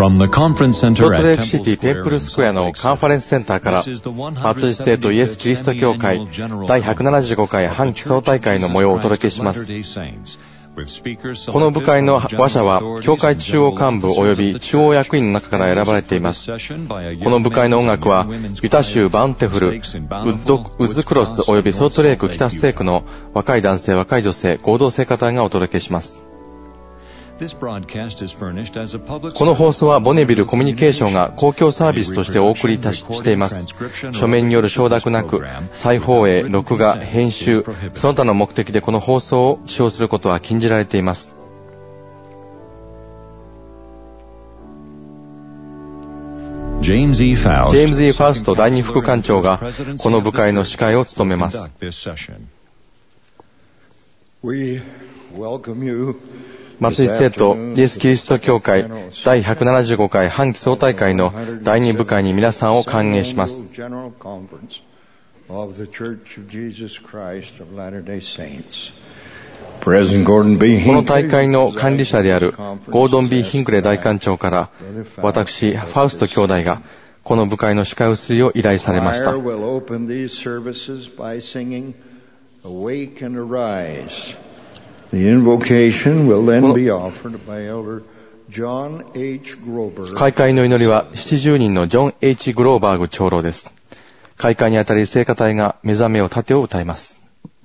From the conference ソ center ルトレ at イクシ Temple ティテン Square プル in スクエア Salt の Lake カンファレン City, スセンターから this is the 松井生徒イエス・キリスト教会 170th 第 Annual 175回半期総大会の模様をお届けします。 Latter-day Saints, with speakers この部会の selected from 話者は general authorities 教会中央幹部及び中央役員の中から選ばれています。この部会の音楽はユタ州バウンテフル、ウッズクロス及びソルトレイク北ステークの若い男性若い女性合同聖歌隊がお届けします。この放送はボネビルコミュニケーションが公共サービスとしてお送りしています。書面による承諾なく再放映、録画、編集、その他の目的でこの放送を使用することは禁じられています。 ジェームズ・E・ファウスト第二副館長がこの部会の司会を務めます。松井生徒イエス・キリスト教会第175回半期総大会の第2部会に皆さんを歓迎します。この大会の管理者であるゴードン・ B ・ヒンクレ大館長から私、ファウスト兄弟がこの部会の司会をするよう依頼されました。 The invocation will then be offered by Elder John H. Grober. 開会の祈りは70人のジョン・ H ・グローバーグ長老です。開会にあたり聖歌隊が目覚めを盾を歌います。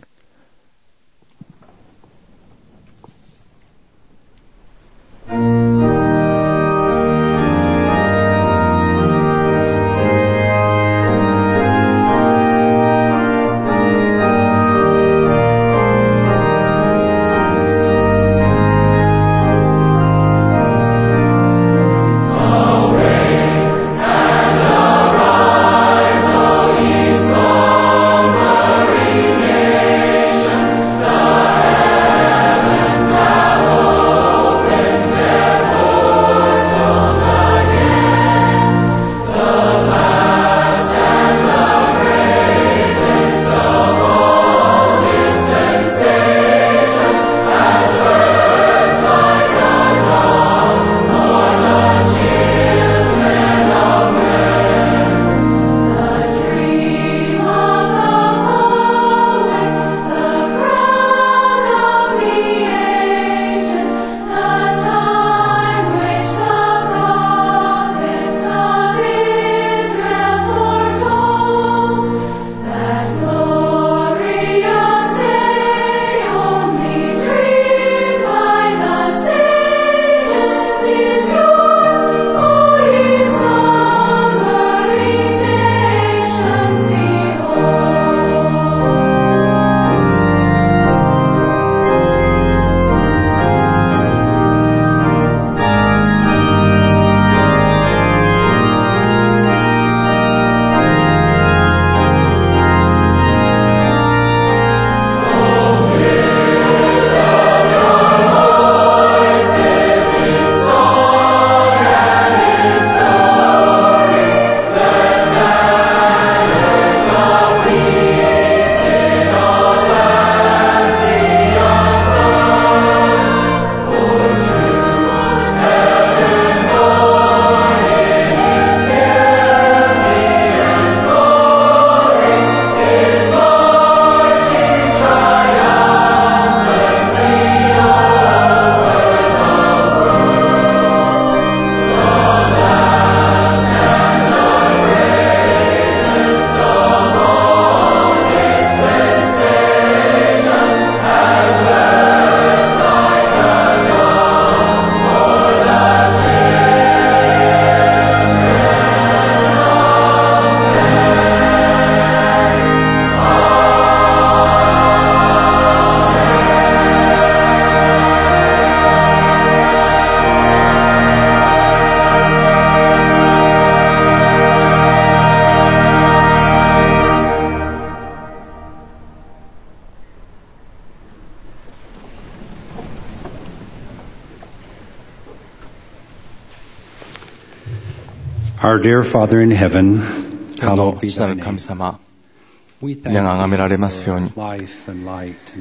Our dear Father in heaven, 天の hallowed be 父な thy る神 name. 様、 We 皆が thank 崇められ you ますように。 for life and light and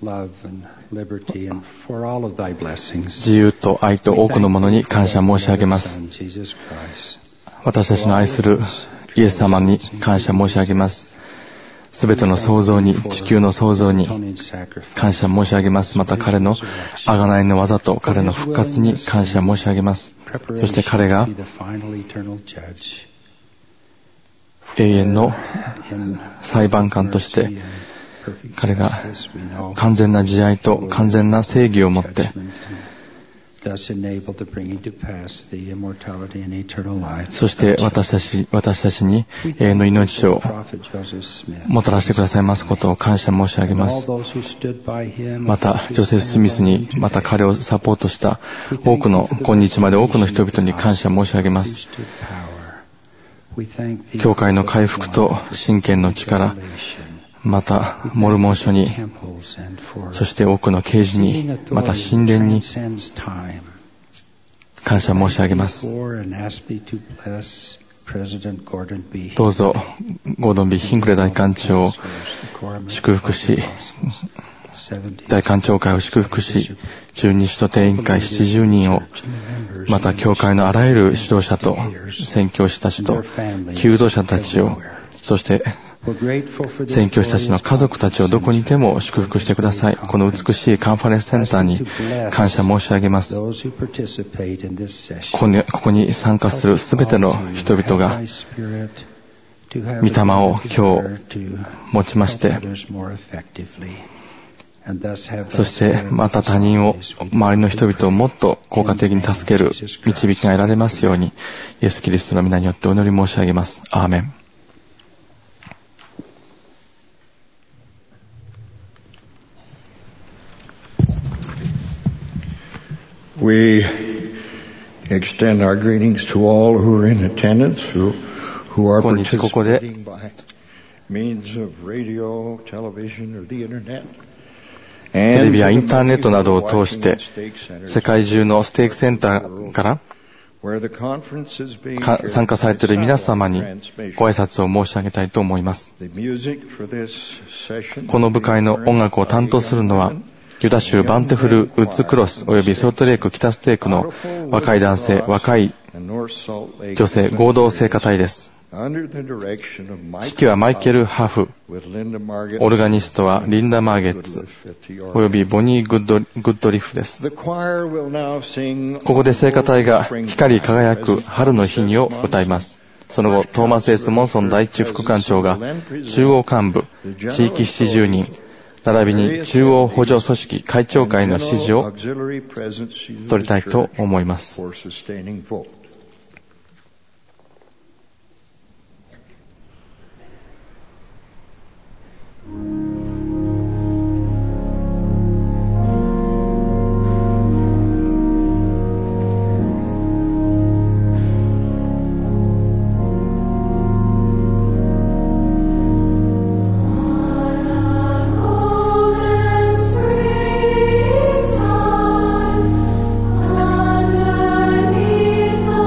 自由と愛と多くのものに感謝申し上げます。私たちの愛するイエス様に感謝申し上げます。すべての創造に、地球の創造に感謝申し上げます。また彼の贖いの技と彼の復活に感謝申し上げます。そして彼が永遠の裁判官として彼が完全な慈愛と完全な正義をもってそして私たちに永遠の命をもたらしてくださいますことを感謝申し上げます。またジョセフ・スミスにまた彼をサポートした多くの今日まで多くの人々に感謝申し上げます。教会の回復と神権の力、またモルモン書に、そして多くの啓示に、また神殿に感謝申し上げます。どうぞゴードン・ビ・ヒンクレ大官長を祝福し、大官長会を祝福し、十二使徒定員会70人を、また教会のあらゆる指導者と宣教師たちと求道者たちを、そして宣教師たちの家族たちをどこにいても祝福してください。この美しいカンファレンスセンターに感謝申し上げます。ここに参加するすべての人々が御霊を今日持ちまして、そしてまた他人を、周りの人々をもっと効果的に助ける導きが得られますように、イエス・キリストの皆によってお祈り申し上げます。アーメン。 We extend our greetings to all who are in attendance, who are participating by means of radio, television, or the internet. テレビやインターネットなどを通して世界中のステークセンターから参加されている皆様にご挨拶を申し上げたいと思います。この部会の音楽を担当するのはユダ州バンテフルウッズクロスおよびソルトレーク北ステークの若い男性、若い女性合同聖歌隊です。指揮はマイケル・ハフ、オルガニストはリンダ・マーゲッツおよびボニー・グッドリフです。ここで聖歌隊が光り輝く春の日にを歌います。その後トーマス・エス・モンソン第一副官長が中央幹部、地域70人並びに中央補助組織会長会の指示を取りたいと思います。 Underneath the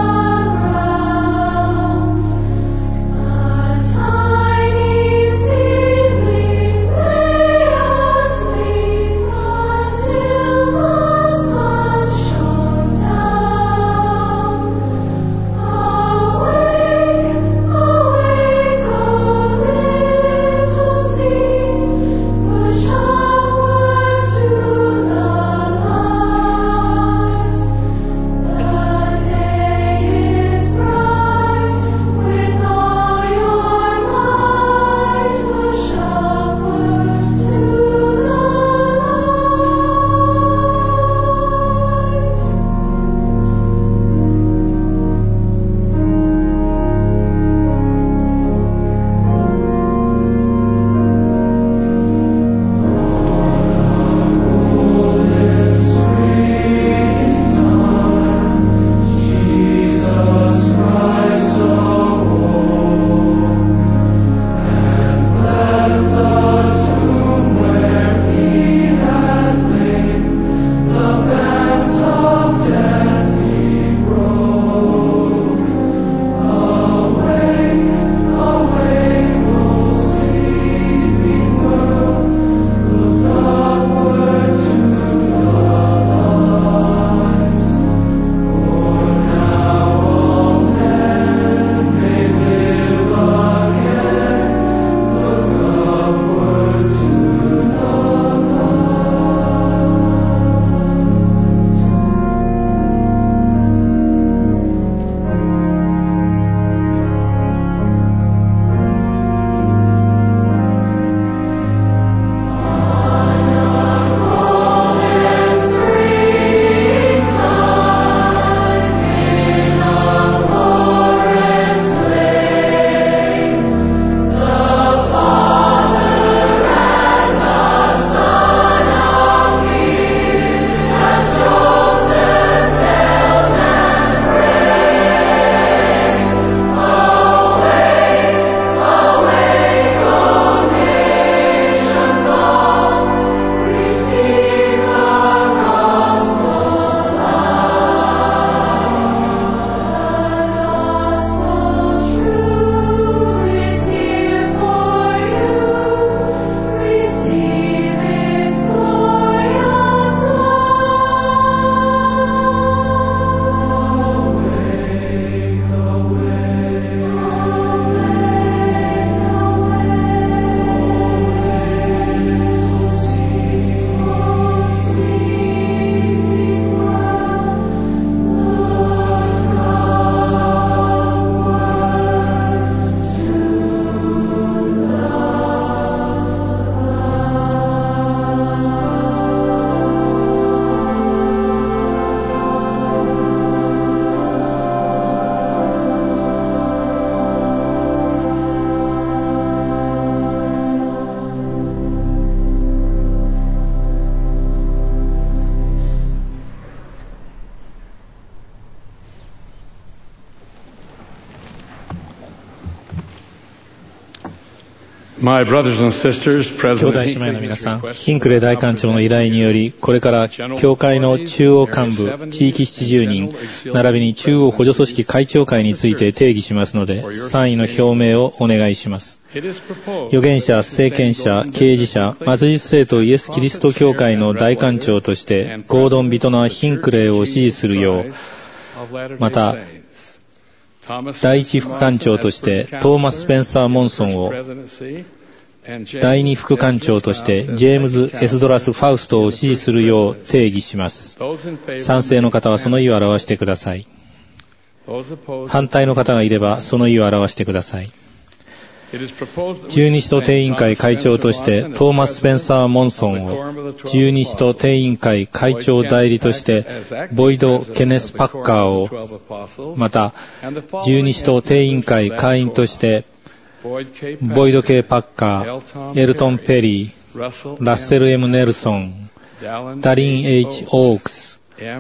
兄弟姉妹の皆さん、ヒンクレ大官長の依頼により、これから教会の中央幹部、地域70人、並びに中央補助組織会長会について定義しますので、賛意の表明をお願いします。預言者、聖権者、啓示者、末日聖徒イエス・キリスト教会の大官長として、ゴードン・ビトナー・ヒンクレイを支持するよう、また、第一副官長としてトーマス・スペンサー・モンソンを、第二副官長としてジェームズ・エスドラス・ファウストを支持するよう定義します。賛成の方はその意を表してください。反対の方がいればその意を表してください。十二使徒定員会会長としてトーマス・スペンサー・モンソンを、十二使徒定員会会長代理としてボイド・ケネス・パッカーを、また十二使徒定員会会員としてボイド・K・パッカー、エルトン・ペリー、ラッセル・ M ・ネルソン、ダリン・ H ・オークス、M ・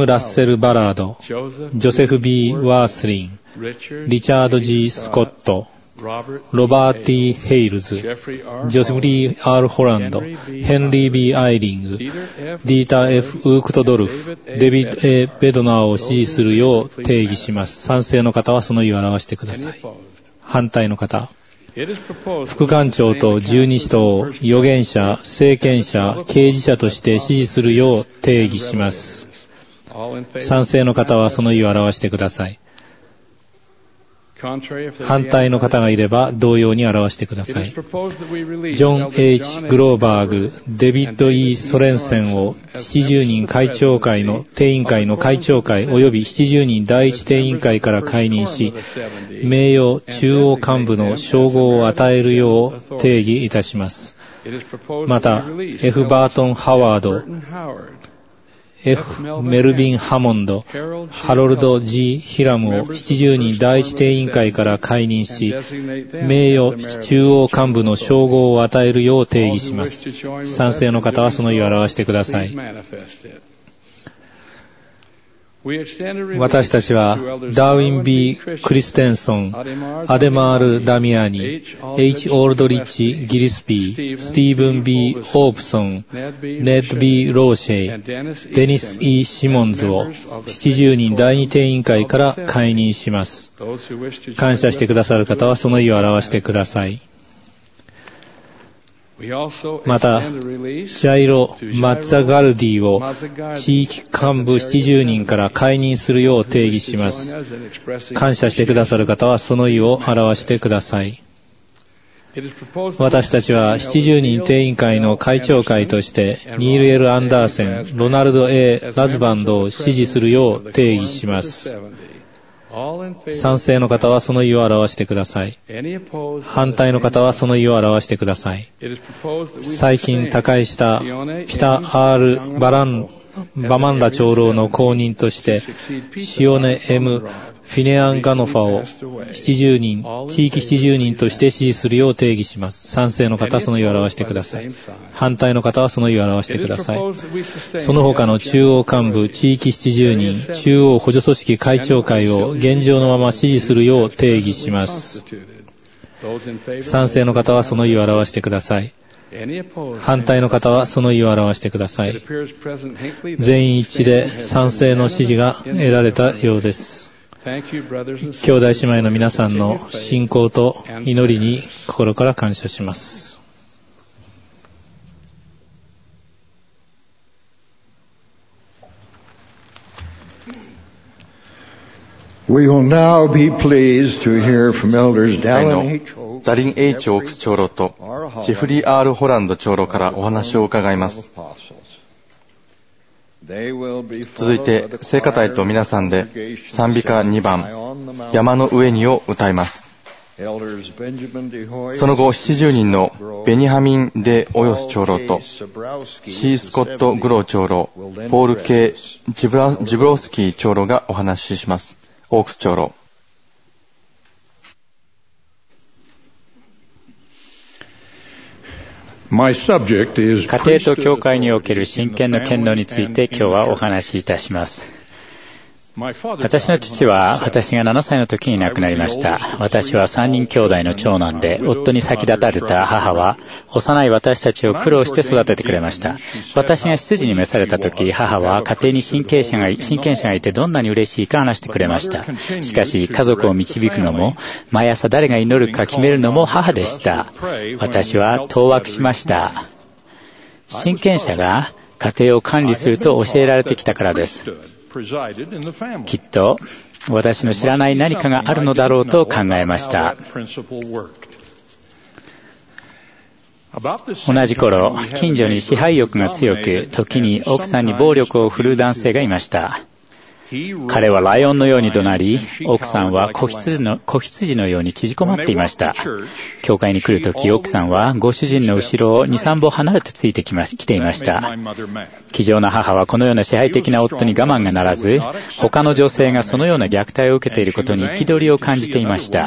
ラッセル・バラード、ジョセフ・ B ・ワースリン、リチャード・ G ・スコット、ロバーティ・ヘイルズ、ジョセフリー・ R ・ホランド、ヘンリー・ B ・アイリング、ディーター・ F ・ウークトドルフ、デビッド・ A ・ベドナーを支持するよう定義します。賛成の方はその意を表してください。反対の方、副官長と十二使徒を預言者、聖権者、啓示者として支持するよう定義します。賛成の方はその意を表してください。反対の方がいれば同様に表してください。ジョン・ H ・グローバーグ、デビッド・ E ・ソレンセンを70人会長会の定員会の会長会及び70人第一定員会から解任し、名誉中央幹部の称号を与えるよう定義いたします。また、F ・バートン・ハワード、F ・メルビン・ハモンド、ハロルド・ G ・ヒラムを70人第一定員会から解任し、名誉中央幹部の称号を与えるよう定義します。賛成の方はその意を表してください。私たちはダーウィン・ B ・クリステンソン、アデマール・ダミアニ、H ・オールドリッチ・ギリスピー、スティーブン・ B ・ホープソン、ネッド・ B ・ローシェイ、デニス・ E ・シモンズを70人第二定員会から解任します。感謝してくださる方はその意を表してください。また、ジャイロ・マッザガルディを地域幹部70人から解任するよう定義します。感謝してくださる方はその意を表してください。私たちは70人定員会の会長会としてニール・L・アンダーセン、ロナルド・ A ・ラズバンドを支持するよう定義します。賛成の方はその意を表してください。反対の方はその意を表してください。最近他界したピタ・R・バマンラ長老の後任としてシオネ・ M ・フィネアン・ガノファを70人、地域70人として支持するよう定義します。賛成の方はその意を表してください。反対の方はその意を表してください。その他の中央幹部、地域70人、中央補助組織会長会を現状のまま支持するよう定義します。賛成の方はその意を表してください。反対の方はその意を表してください。全員一致で賛成の支持が得られたようです。兄弟姉妹の皆さんの信仰と祈りに心から感謝します。 We will now be pleased to hear from Elders Dallin H. ダリン・ H ・オークス長老とジェフリー・ R ・ホランド長老からお話を伺います。続いて聖歌隊と皆さんで賛美歌2番山の上にを歌います。その後70人のベニハミン・デ・オヨス長老とシー・スコット・グロー長老、ポール・K・ジブロスキー長老がお話しします。オークス長老。 家庭と教会における信権の権能について今日はお話しいたします。 私の父は私が7歳の時に亡くなりました。私は3人兄弟の長男で、夫に先立たれた母は幼い私たちを苦労して育ててくれました。私が執事に召された時、母は家庭に親権者がいてどんなに嬉しいか話してくれました。しかし家族を導くのも、毎朝誰が祈るか決めるのも母でした。私は当惑しました。親権者が家庭を管理すると教えられてきたからです。きっと私の知らない何かがあるのだろうと考えました。同じ頃、近所に支配欲が強く、時に奥さんに暴力を振るう男性がいました。彼はライオンのように怒鳴り、奥さんは子羊のように縮こまっていました。教会に来るとき、奥さんはご主人の後ろを 2,3 歩離れてついてきていました。気丈な母はこのような支配的な夫に我慢がならず、他の女性がそのような虐待を受けていることに憤りを感じていました。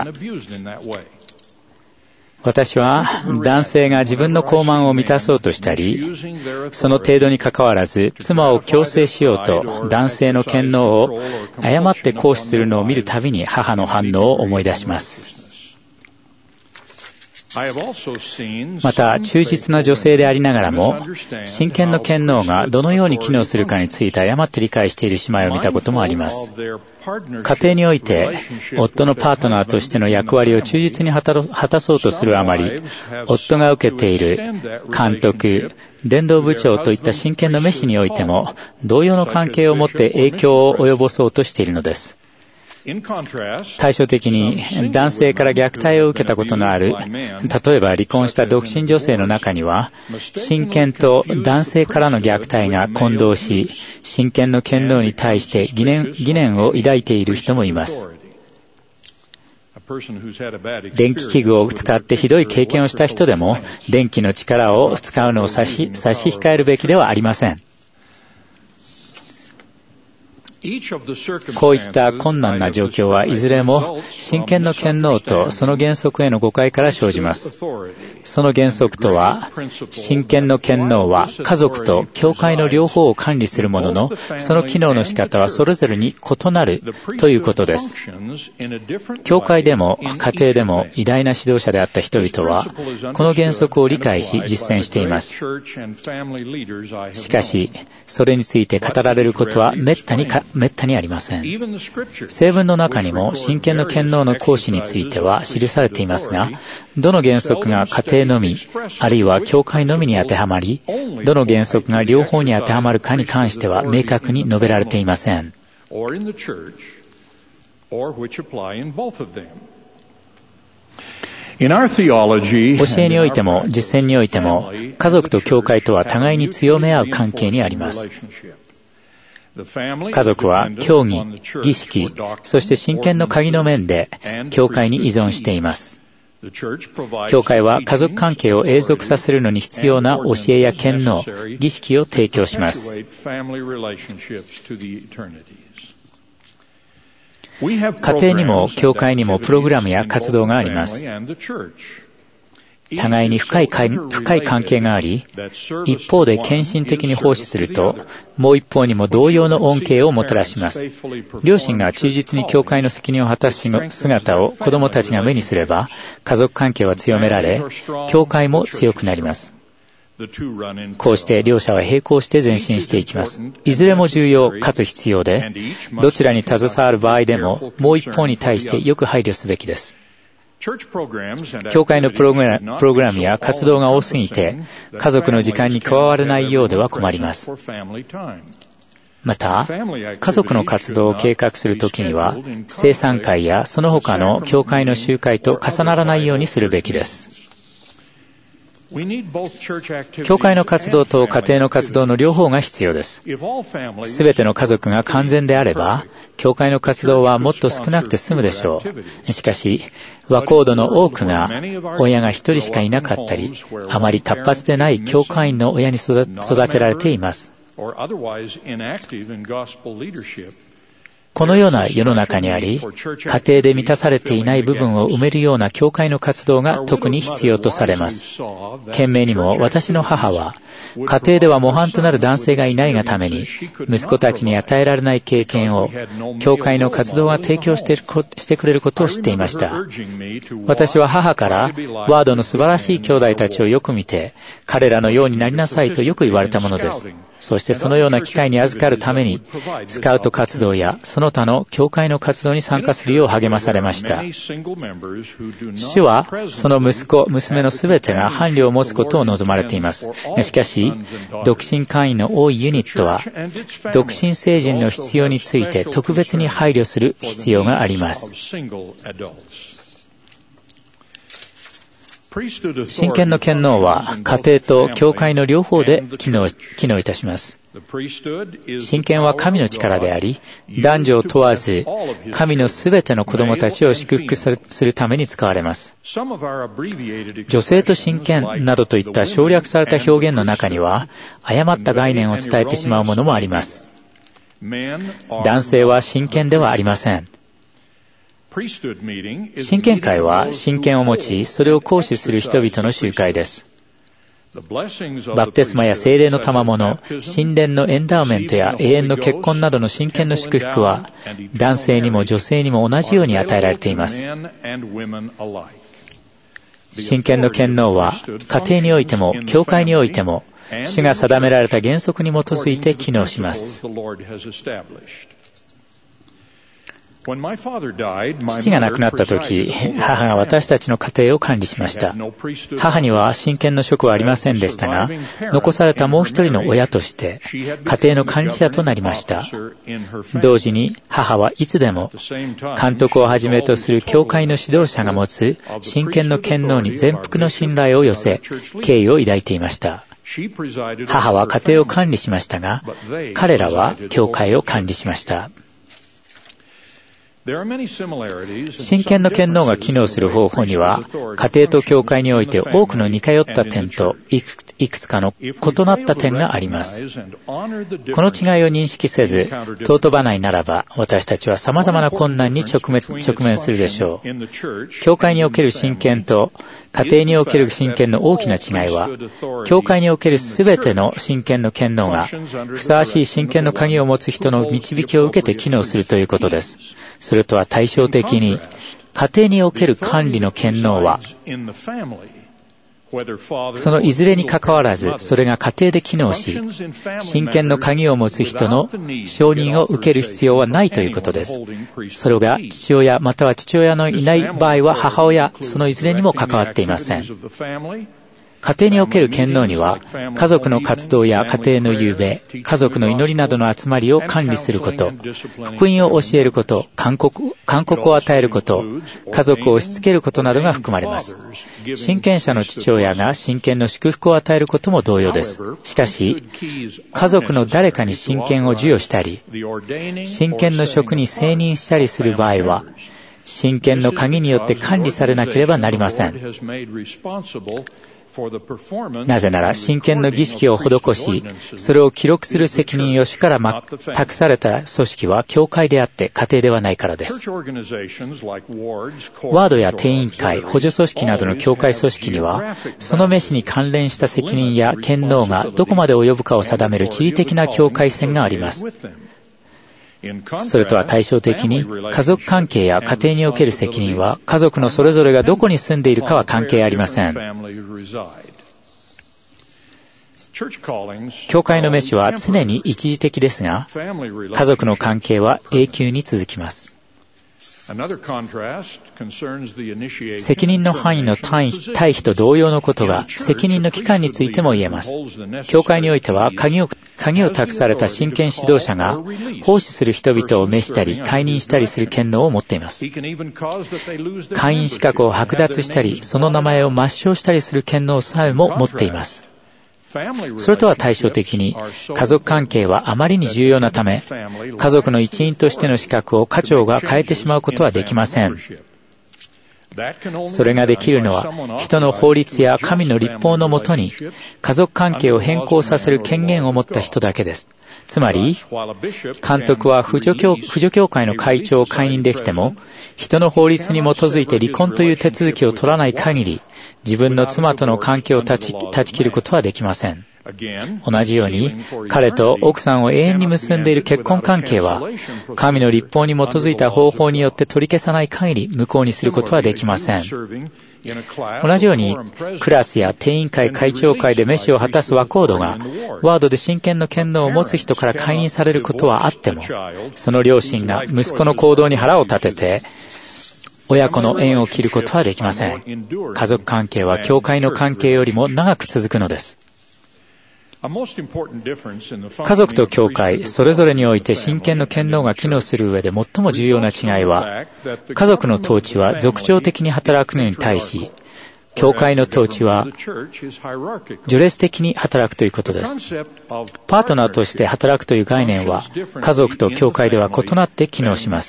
私は男性が自分の傲慢を満たそうとしたり、その程度にかかわらず妻を強制しようと男性の権能を誤って行使するのを見るたびに母の反応を思い出します。また、忠実な女性でありながらも、親権の権能がどのように機能するかについて誤って理解している姉妹を見たこともあります。家庭において、夫のパートナーとしての役割を忠実に果たそうとするあまり、夫が受けている監督、伝道部長といった親権の召しにおいても、同様の関係を持って影響を及ぼそうとしているのです。対照的に男性から虐待を受けたことのある、例えば離婚した独身女性の中には、親権と男性からの虐待が混同し、親権の権能に対して疑念を抱いている人もいます。電気器具を使ってひどい経験をした人でも、電気の力を使うのを差し控えるべきではありません。こういった困難な状況はいずれも親権の権能とその原則への誤解から生じます。その原則とは、親権の権能は家族と教会の両方を管理するものの、その機能の仕方はそれぞれに異なるということです。教会でも家庭でも偉大な指導者であった人々は、この原則を理解し実践しています。しかし、それについて語られることはめったにありません。聖文の中にも親権の権能の行使については記されていますが、どの原則が家庭のみ、あるいは教会のみに当てはまり、どの原則が両方に当てはまるかに関しては明確に述べられていません。教えにおいても実践においても、家族と教会とは互いに強め合う関係にあります。家族は教義、儀式、そして親権の鍵の面で教会に依存しています。教会は家族関係を永続させるのに必要な教えや権能、儀式を提供します。家庭にも教会にもプログラムや活動があります。互いに深い関係があり、一方で献身的に奉仕すると、もう一方にも同様の恩恵をもたらします。両親が忠実に教会の責任を果たす姿を子供たちが目にすれば、家族関係は強められ、教会も強くなります。こうして両者は並行して前進していきます。いずれも重要かつ必要で、どちらに携わる場合でも、もう一方に対してよく配慮すべきです。教会のプログラムや活動が多すぎて、家族の時間に加わらないようでは困ります。また、家族の活動を計画するときには、聖餐会やその他の教会の集会と重ならないようにするべきです。教会の活動と家庭の活動の両方が必要です。すべての家族が完全であれば、教会の活動はもっと少なくて済むでしょう。しかし、和コードの多くが親が一人しかいなかったり、あまり活発でない教会員の親に育てられています。 このような世の中にあり、家庭で満たされていない部分を埋めるような教会の活動が特に必要とされます。懸命にも私の母は、家庭では模範となる男性がいないがために、息子たちに与えられない経験を、教会の活動が提供してくれることを知っていました。私は母から、ワードの素晴らしい兄弟たちをよく見て、彼らのようになりなさいとよく言われたものです。そしてそのような機会に預かるために、スカウト活動やその他の教会の活動に参加するよう励まされました。主は、その息子、娘のすべてが伴侶を持つことを望まれています。しかし、独身会員の多いユニットは、独身成人の必要について特別に配慮する必要があります。神権の権能は家庭と教会の両方で機能いたします。神権は神の力であり、男女を問わず、神のすべての子供たちを祝福するために使われます。女性と神権などといった省略された表現の中には、誤った概念を伝えてしまうものもあります。男性は神権ではありません。神権会は神権を持ち、それを行使する人々の集会です。バプテスマや聖霊の賜物、神殿のエンダーメントや永遠の結婚などの神権の祝福は、男性にも女性にも同じように与えられています。神権の権能は、家庭においても、教会においても、主が定められた原則に基づいて機能します。父が亡くなった時、母が私たちの家庭を管理しました。母には神権の職はありませんでしたが、残されたもう一人の親として、家庭の管理者となりました。同時に母はいつでも、監督をはじめとする教会の指導者が持つ神権の権能に全幅の信頼を寄せ、敬意を抱いていました。母は家庭を管理しましたが、彼らは教会を管理しました。神権の権能が機能する方法には、家庭と教会において多くの似通った点といくつかの異なった点があります。この違いを認識せず、尊ばないならば、私たちは様々な困難に直面するでしょう。教会における神権と家庭における神権の大きな違いは、教会におけるすべての神権の権能が、ふさわしい神権の鍵を持つ人の導きを受けて機能するということです。それとは対照的に、家庭における管理の権能は、そのいずれにかかわらず、それが家庭で機能し、神権の鍵を持つ人の承認を受ける必要はないということです。それが父親または父親のいない場合は母親、そのいずれにも関わっていません。家庭における権能には、家族の活動や家庭の夕べ、家族の祈りなどの集まりを管理すること、福音を教えること、勧告を与えること、家族を押し付けることなどが含まれます。親権者の父親が親権の祝福を与えることも同様です。しかし、家族の誰かに親権を授与したり、親権の職に選任したりする場合は、親権の鍵によって管理されなければなりません。なぜなら、親権の儀式を施し、それを記録する責任を主から託された組織は教会であって家庭ではないからです。ワードや定員会、補助組織などの教会組織には、その召しに関連した責任や権能がどこまで及ぶかを定める地理的な境界線があります。それとは対照的に、家族関係や家庭における責任は、家族のそれぞれがどこに住んでいるかは関係ありません。教会の召しは常に一時的ですが、家族の関係は永久に続きます。責任の範囲の対比と同様のことが責任の期間についても言えます。教会においては鍵を託された親権指導者が奉仕する人々を召したり解任したりする権能を持っています。会員資格を剥奪したり、その名前を抹消したりする権能さえも持っています。それとは対照的に、家族関係はあまりに重要なため、家族の一員としての資格を家長が変えてしまうことはできません。 それができるのは、人の法律や神の律法のもとに、家族関係を変更させる権限を持った人だけです。つまり、監督は扶助教会の会長を解任できても、人の法律に基づいて離婚という手続きを取らない限り、自分の妻との関係を断ち切ることはできません。同じように、彼と奥さんを永遠に結んでいる結婚関係は、神の律法に基づいた方法によって取り消さない限り無効にすることはできません。同じように、クラスや定員会会長会で召しを果たすワコードが、ワードで親権の権能を持つ人から解任されることはあっても、その両親が息子の行動に腹を立てて、親子の縁を切ることはできません。家族関係は教会の関係よりも長く続くのです。家族と教会、それぞれにおいて親権の権能が機能する上で最も重要な違いは、家族の統治は属長的に働くのに対し、教会の統治は序列的に働くということです。パートナーとして働くという概念は、家族と教会では異なって機能します。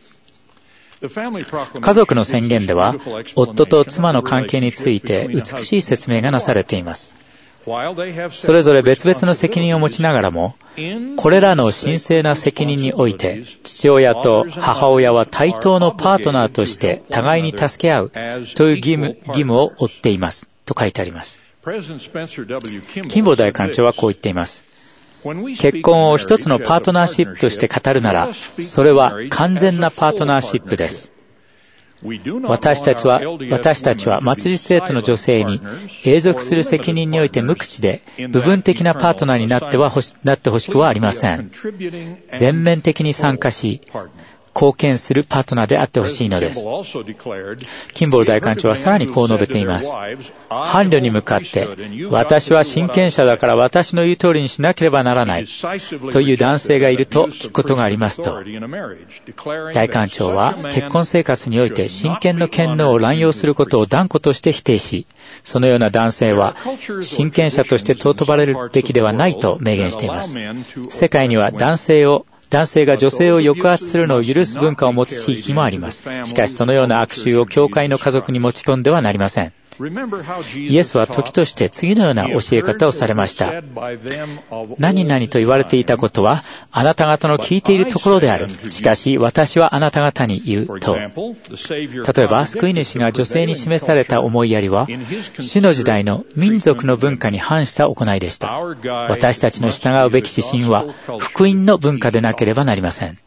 家族の宣言では、夫と妻の関係について美しい説明がなされています。それぞれ別々の責任を持ちながらも、これらの神聖な責任において、父親と母親は対等のパートナーとして互いに助け合うという義務を負っています、と書いてあります。キンボー大官長はこう言っています。結婚を一つのパートナーシップとして語るなら、それは完全なパートナーシップです。私たちは末日生徒の女性に永続する責任において無口で部分的なパートナーになってほしくはありません。全面的に参加し、貢献するパートナーであってほしいのです。キンボール大官長はさらにこう述べています。伴侶に向かって、私は親権者だから私の言う通りにしなければならないという男性がいると聞くことがありますと。大官長は結婚生活において親権の権能を乱用することを断固として否定し、そのような男性は親権者として尊ばれるべきではないと明言しています。世界には男性が女性を抑圧するのを許す文化を持つ地域もあります。しかしそのような悪習を教会の家族に持ち込んではなりません。イエスは時として次のような教え方をされました。何々と言われていたことはあなた方の聞いているところである。しかし私はあなた方に言うと。例えば救い主が女性に示された思いやりは、主の時代の民族の文化に反した行いでした。私たちの従うべき指針は福音の文化でなければなりません。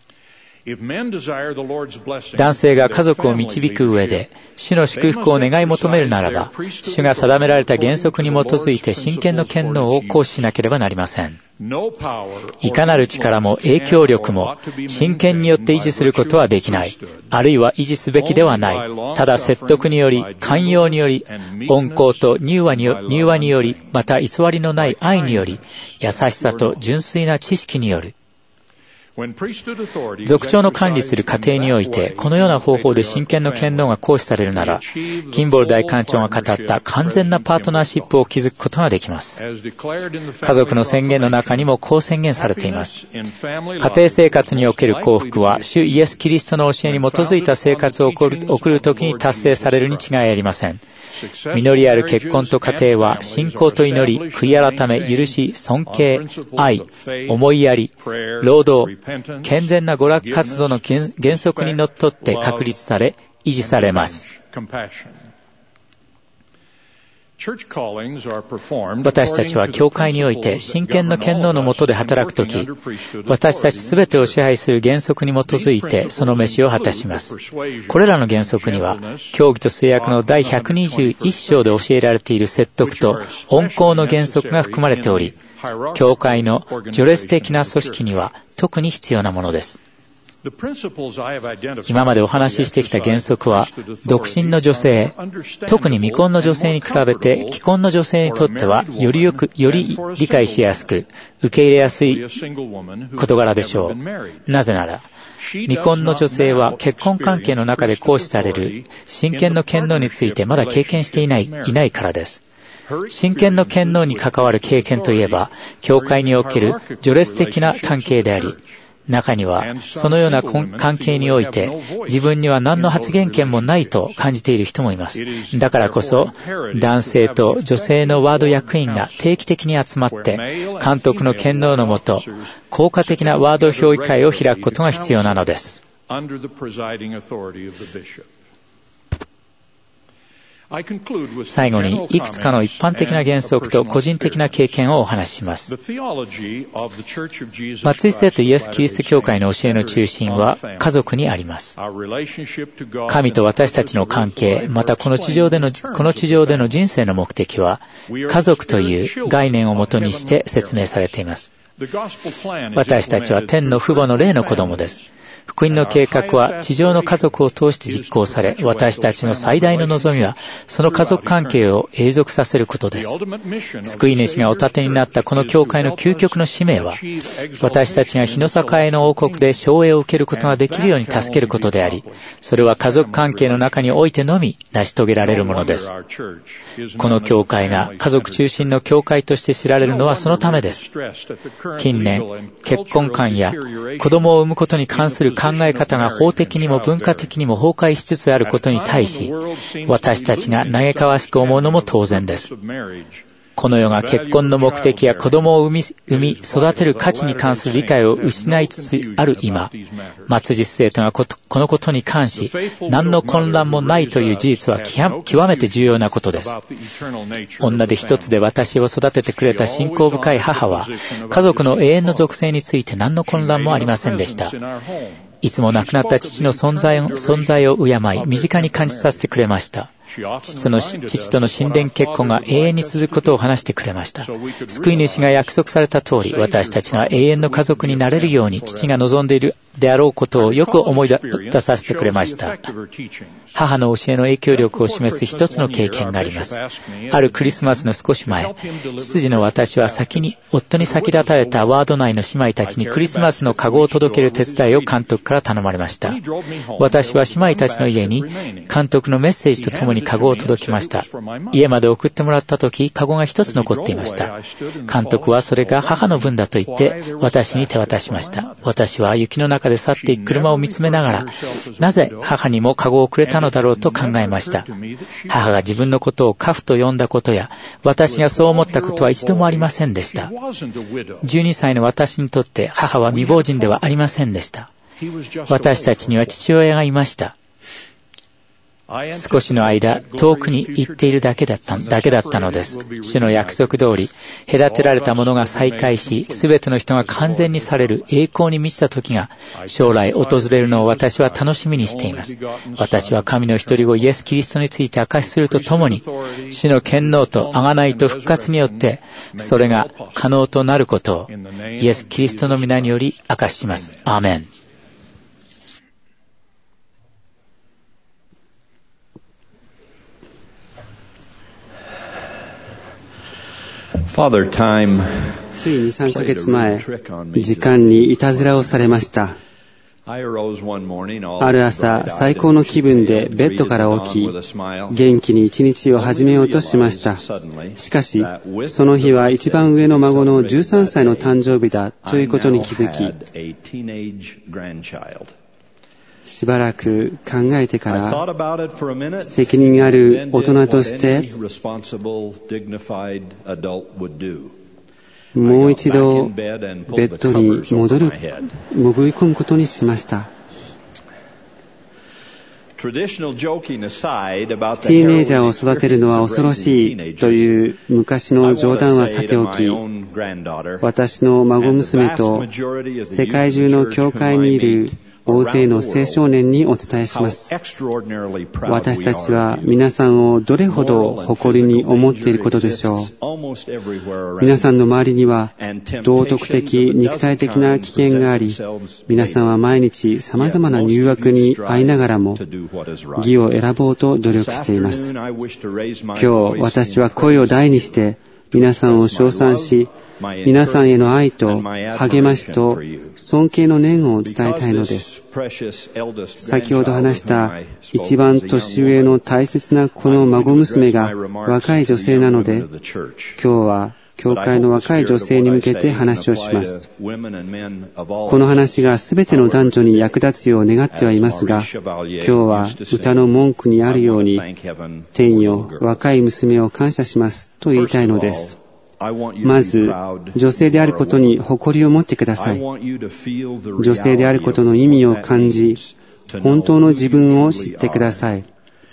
男性が家族を導く上で主の祝福を願い求めるならば、主が定められた原則に基づいて親権の権能を行使しなければなりません。いかなる力も影響力も親権によって維持することはできない。あるいは維持すべきではない。ただ説得により、寛容により、温厚と柔和により、また偽りのない愛により、優しさと純粋な知識による。族長の管理する家庭において、このような方法で親権の権能が行使されるなら、キンボール大官長が語った完全なパートナーシップを築くことができます。家族の宣言の中にもこう宣言されています。家庭生活における幸福は、主イエス・キリストの教えに基づいた生活を送るときに達成されるに違いありません。実りある結婚と家庭は、信仰と祈り、悔い改め、許し、尊敬、愛、思いやり、労働、健全な娯楽活動の原則にのっとって確立され、維持されます。私たちは教会において親権の権能の下で働くとき、私たちすべてを支配する原則に基づいてその召を果たします。これらの原則には、教義と誓約の第121章で教えられている説得と温厚の原則が含まれており、教会の序列的な組織には特に必要なものです。今までお話ししてきた原則は、独身の女性、特に未婚の女性に比べて既婚の女性にとってはより理解しやすく、受け入れやすい事柄でしょう。なぜなら、未婚の女性は結婚関係の中で行使される親権の権能についてまだ経験していないからです。親権の権能に関わる経験といえば、教会における序列的な関係であり、 中には、そのような関係において、自分には何の発言権もないと感じている人もいます。だからこそ、男性と女性のワード役員が定期的に集まって、監督の権能のもと、効果的なワード評議会を開くことが必要なのです。最後に、いくつかの一般的な原則と個人的な経験をお話しします。松井生徒イエス・キリスト教会の教えの中心は家族にあります。神と私たちの関係、またこの地上での人生の目的は、家族という概念をもとにして説明されています。私たちは天の父母の霊の子供です。福音の計画は地上の家族を通して実行され、私たちの最大の望みは、その家族関係を永続させることです。救い主がお立てになったこの教会の究極の使命は、私たちが日の栄の王国で奨励を受けることができるように助けることであり、それは家族関係の中においてのみ成し遂げられるものです。この教会が家族中心の教会として知られるのはそのためです。近年、結婚観や子供を産むことに関する考え方が法的にも文化的にも崩壊しつつあることに対し、私たちが嘆かわしく思うのも当然です。この世が結婚の目的や子供を産み育てる価値に関する理解を失いつつある今、松実生徒がこのことに関し、何の混乱もないという事実は極めて重要なことです。女で一つで私を育ててくれた信仰深い母は、家族の永遠の属性について何の混乱もありませんでした。いつも亡くなった父の存在を敬い、身近に感じさせてくれました。父との神殿結婚が永遠に続くことを話してくれました。救い主が約束された通り、私たちが永遠の家族になれるように父が望んでいるであろうことをよく思い出させてくれました。母の教えの影響力を示す一つの経験があります。あるクリスマスの少し前、執事の私は夫に先立たれたワード内の姉妹たちにクリスマスのカゴを届ける手伝いを監督から頼まれました。私は姉妹たちの家に監督のメッセージとともにカゴを届けました。家まで送ってもらったとき、カゴが一つ残っていました。監督はそれが母の分だと言って私に手渡しました。私は雪の中で去っていく車を見つめながら、なぜ母にもカゴをくれたのだろうと考えました。母が自分のことをカフと呼んだことや、私がそう思ったことは一度もありませんでした。12歳の私にとって母は未亡人ではありませんでした。私たちには父親がいました。少しの間、遠くに行っているだけだったのです。主の約束通り、隔てられたものが再会し、すべての人が完全にされる栄光に満ちた時が、将来訪れるのを私は楽しみにしています。私は神の一人子イエス・キリストについて証しするとともに、主の権能と贖いと復活によって、それが可能となることを、イエス・キリストの皆により証しします。アーメン。 ついに3ヶ月前、時間にいたずらをされました。ある朝、最高の気分でベッドから起き、元気に一日を始めようとしました。しかし、その日は一番上の孫の13歳の誕生日だということに気づき、しばらく考えてから、責任ある大人として、もう一度ベッドに潜り込むことにしました。ティーネイジャーを育てるのは恐ろしいという昔の冗談はさておき、私の孫娘と世界中の教会にいる大勢の青少年にお伝えします。私たちは皆さんをどれほど誇りに思っていることでしょう。皆さんの周りには道徳的、肉体的な危険があり、皆さんは毎日様々な誘惑に遭いながらも義を選ぼうと努力しています。今日私は声を大にして皆さんを称賛し、皆さんへの愛と励ましと尊敬の念を伝えたいのです。先ほど話した一番年上の大切なこの孫娘が若い女性なので、今日は教会の若い女性に向けて話をします。この話がすべての男女に役立つよう願ってはいますが、今日は歌の文句にあるように、天よ、若い娘を感謝しますと言いたいのです。まず、女性であることに誇りを持ってください。女性であることの意味を感じ、本当の自分を知ってください。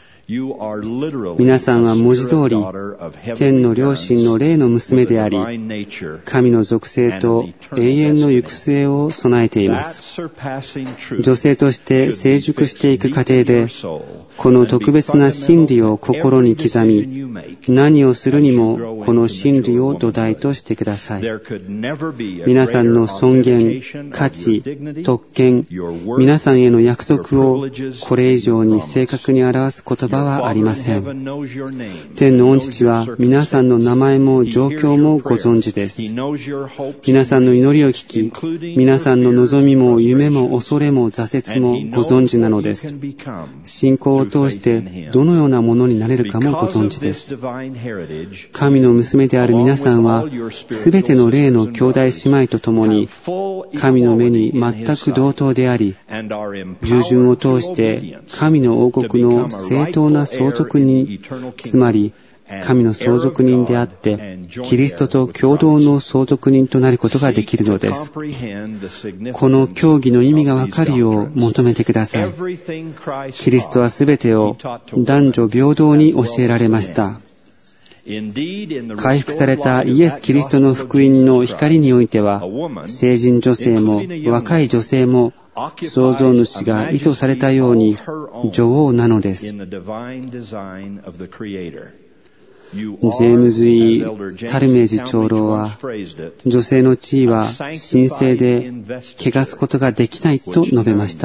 皆さんは文字通り、天の両親の霊の娘であり、神の属性と永遠の行く末を備えています。女性として成熟していく過程で、この特別な真理を心に刻み、何をするにもこの真理を土台としてください。皆さんの尊厳、価値、特権、皆さんへの約束をこれ以上に正確に表す言葉はありません。天の御父は皆さんの名前も状況もご存知です。皆さんの祈りを聞き、皆さんの望みも夢も恐れも挫折もご存知なのです。信仰を通してどのようなものになれるかもご存知です。神の娘である皆さんは、すべての霊の兄弟姉妹と共に、神の目に全く同等であり、従順を通して神の王国の正当な相続人、つまり神の相続人であって、キリストと共同の相続人となることができるのです。この教義の意味がわかるよう求めてください。キリストはすべてを男女平等に教えられました。回復されたイエス・キリストの福音の光においては、成人女性も若い女性も創造主が意図されたように女王なのです。ジェームズ・E・タルメージ長老は、女性の地位は神聖で汚すことができないと述べました。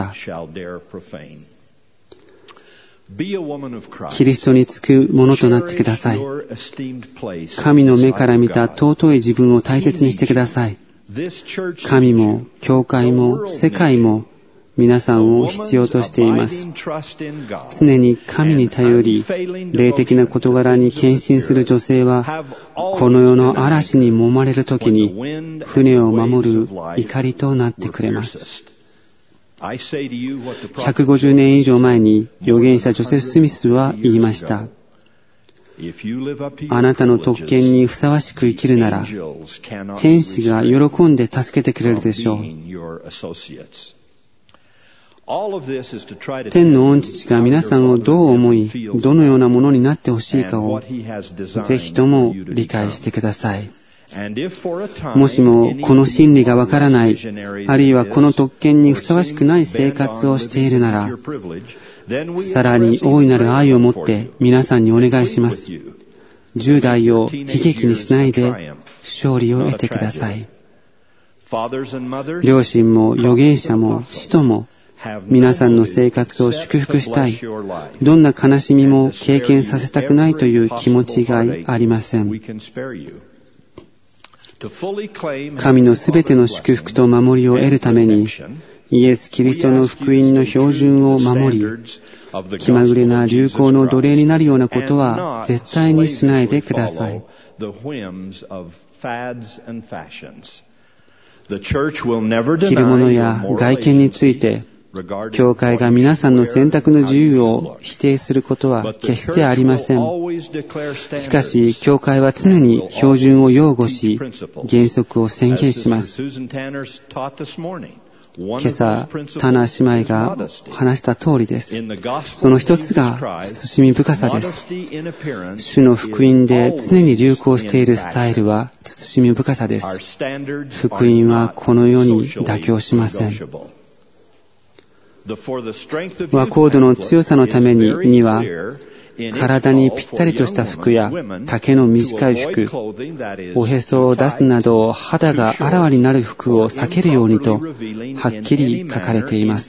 キリストにつくものとなってください。神の目から見た尊い自分を大切にしてください。神も教会も世界も皆さんを必要としています。常に神に頼り、霊的な事柄に献身する女性は、この世の嵐に揉まれるときに、船を守る怒りとなってくれます。150年以上前に預言者ジョセフ・スミスは言いました。あなたの特権にふさわしく生きるなら、天使が喜んで助けてくれるでしょう。天の御父が皆さんをどう思い、どのようなものになってほしいかを、ぜひとも理解してください。もしもこの真理がわからない、あるいはこの特権にふさわしくない生活をしているなら、さらに大いなる愛を持って皆さんにお願いします。10代を悲劇にしないで勝利を得てください。両親も預言者も使徒も皆さんの生活を祝福したい。どんな悲しみも経験させたくないという気持ちがありません。神のすべての祝福と守りを得るために、イエス・キリストの福音の標準を守り、気まぐれな流行の奴隷になるようなことは絶対にしないでください。着るものや外見について、教会が皆さんの選択の自由を否定することは決してありません。しかし、教会は常に標準を擁護し、原則を宣言します。今朝、タナー姉妹が話した通りです。その一つが慎み深さです。主の福音で常に流行しているスタイルは慎み深さです。福音はこの世に妥協しません。和コードの強さのためには、体にぴったりとした服や丈の短い服、おへそを出すなど肌があらわになる服を避けるようにとはっきり書かれています。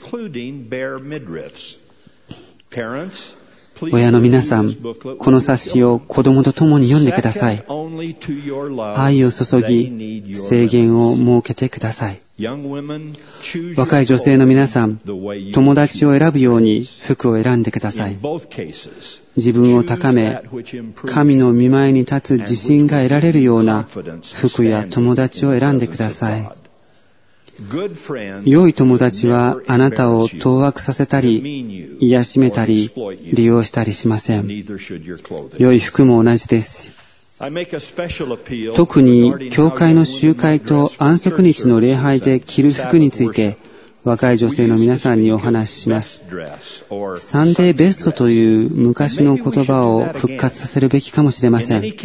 親の皆さん、この冊子を子供と共に読んでください。愛を注ぎ、制限を設けてください。 若い女性の皆さん、友達を選ぶように服を選んでください。自分を高め、神の御前に立つ自信が得られるような服や友達を選んでください。良い友達はあなたを当惑させたり、癒しめたり、利用したりしません。良い服も同じです。特に教会の集会と安息日の礼拝で着る服について若い女性の皆さんにお話しします。サンデーベストという昔の言葉を復活させるべきかもしれません。古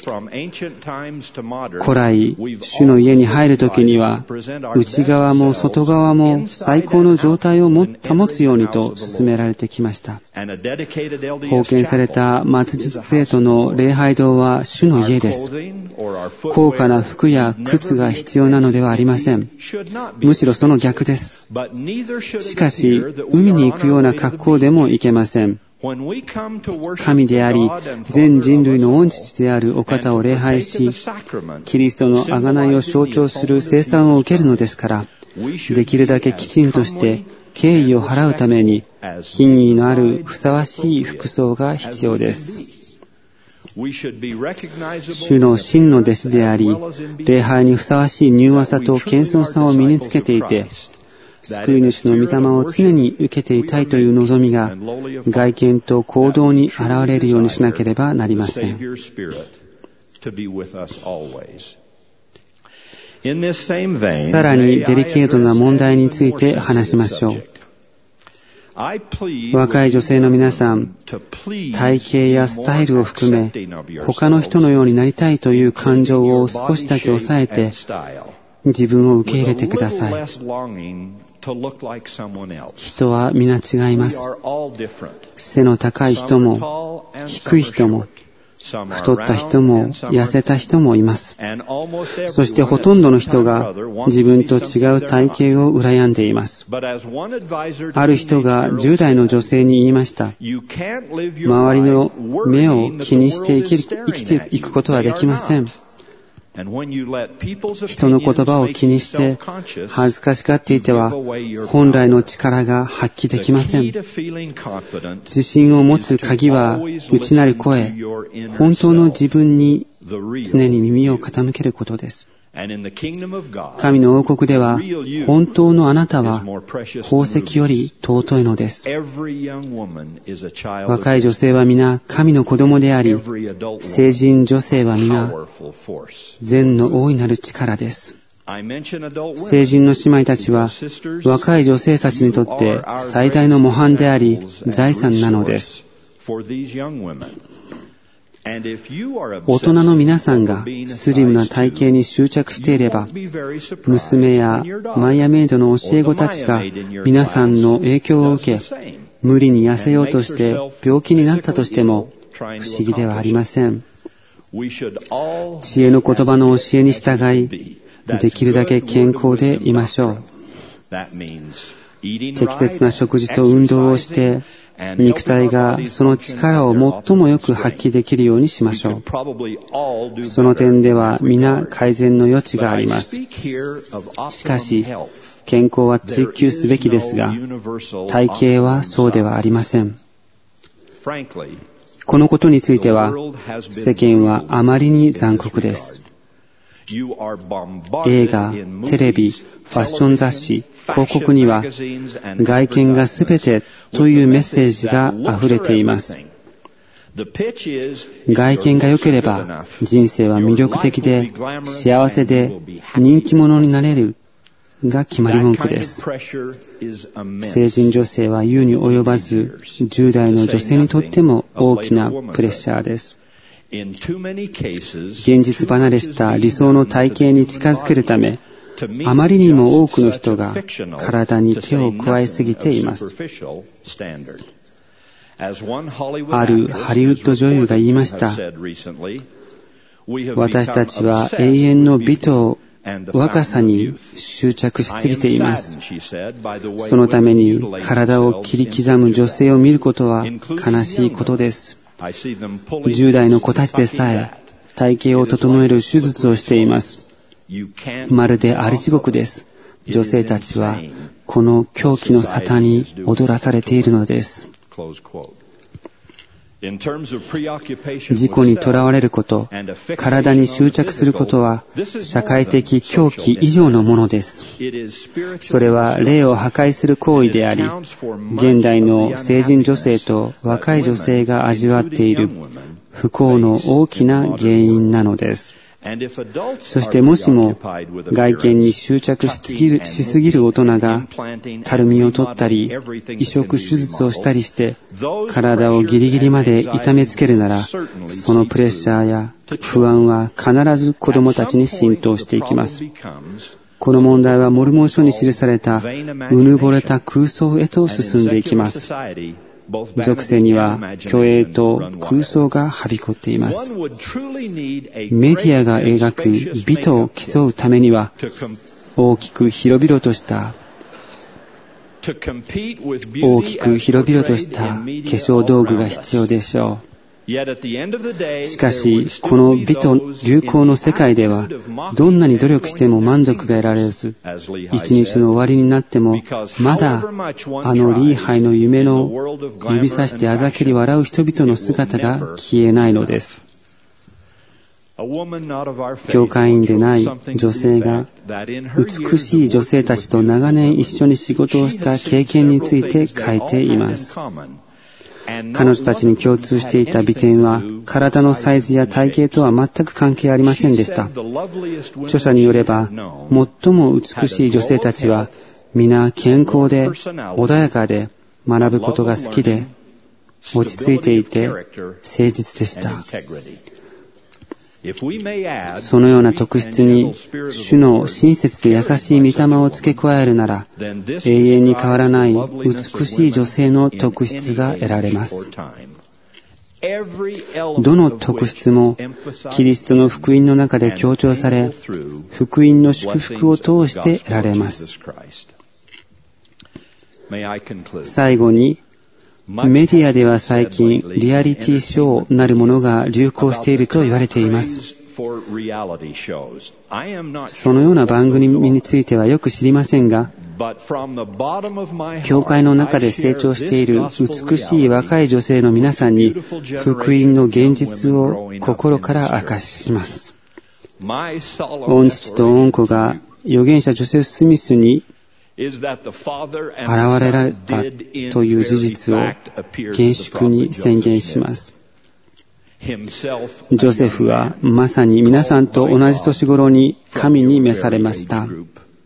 来、主の家に入るときには内側も外側も最高の状態を保つようにと勧められてきました。封建された末日生徒の礼拝堂は主の家です。高価な服や靴が必要なのではありません。むしろその逆です。しかし、海に行くような格好でもいけません。神であり、全人類の御父であるお方を礼拝し、キリストの贖いを象徴する聖餐を受けるのですから、できるだけきちんとして敬意を払うために、品位のあるふさわしい服装が必要です。主の真の弟子であり、礼拝にふさわしい柔和さと謙遜さを身につけていて、救い主の御霊を常に受けていたいという望みが外見と行動に現れるようにしなければなりません。さらにデリケートな問題について話しましょう。若い女性の皆さん、体型やスタイルを含め他の人のようになりたいという感情を少しだけ抑えて自分を受け入れてください。人は皆違います。背の高い人も低い人も太った人も痩せた人もいます。そしてほとんどの人が自分と違う体型を羨んでいます。ある人が10代の女性に言いました。周りの目を気にして生きていくことはできません。人の言葉を気にして恥ずかしがっていては本来の力が発揮できません。自信を持つ鍵は内なる声、本当の自分に常に耳を傾けることです。神の王国では本当のあなたは宝石より尊いのです。若い女性は皆神の子供であり、成人女性は皆善の大いなる力です。成人の姉妹たちは若い女性たちにとって最大の模範であり財産なのです。大人の皆さんがスリムな体型に執着していれば、娘やマイヤメイドの教え子たちが皆さんの影響を受け、無理に痩せようとして病気になったとしても不思議ではありません。知恵の言葉の教えに従い、できるだけ健康でいましょう。適切な食事と運動をして、肉体がその力を最もよく発揮できるようにしましょう。その点では皆改善の余地があります。しかし、健康は追求すべきですが、体型はそうではありません。このことについては、世間はあまりに残酷です。映画、テレビ、ファッション雑誌、広告には外見がすべてというメッセージがあふれています。外見が良ければ人生は魅力的で幸せで人気者になれるが決まり文句です。成人女性は言うに及ばず10代の女性にとっても大きなプレッシャーです。現実離れした理想の体型に近づけるため、あまりにも多くの人が体に手を加えすぎています。あるハリウッド女優が言いました。私たちは永遠の美と若さに執着しすぎています。そのために体を切り刻む女性を見ることは悲しいことです。10代の子たちでさえ体型を整える手術をしています。まるであり地獄です。 女性たちはこの狂気の沙汰に踊らされているのです。自己にとらわれること、体に執着することは社会的狂気以上のものです。それは霊を破壊する行為であり、現代の成人女性と若い女性が味わっている不幸の大きな原因なのです。そしてもしも外見に執着しすぎる大人がたるみを取ったり移植手術をしたりして体をギリギリまで痛めつけるなら、そのプレッシャーや不安は必ず子供たちに浸透していきます。この問題はモルモン書に記されたうぬぼれた空想へと進んでいきます。俗世には虚栄と空想がはびこっています。メディアが描く美とを競うためには、大きく広々とした化粧道具が必要でしょう。しかし、この美と流行の世界では、どんなに努力しても満足が得られず、一日の終わりになっても、まだあのリーハイの夢の指さしてあざけり笑う人々の姿が消えないのです。教会員でない女性が美しい女性たちと長年一緒に仕事をした経験について書いています。彼女たちに共通していた美点は体のサイズや体型とは全く関係ありませんでした。著者によれば、最も美しい女性たちは皆健康で穏やかで学ぶことが好きで落ち着いていて誠実でした。そのような特質に主の親切で優しい御霊を付け加えるなら、永遠に変わらない美しい女性の特質が得られます。どの特質もキリストの福音の中で強調され、福音の祝福を通して得られます。最後に、メディアでは最近リアリティショーなるものが流行していると言われています。そのような番組についてはよく知りませんが、教会の中で成長している美しい若い女性の皆さんに福音の現実を心から明かします。御父と御子が預言者ジョセフ・スミスに現れられたという事実を厳粛に宣言します。ジョセフはまさに皆さんと同じ年頃に神に召されました。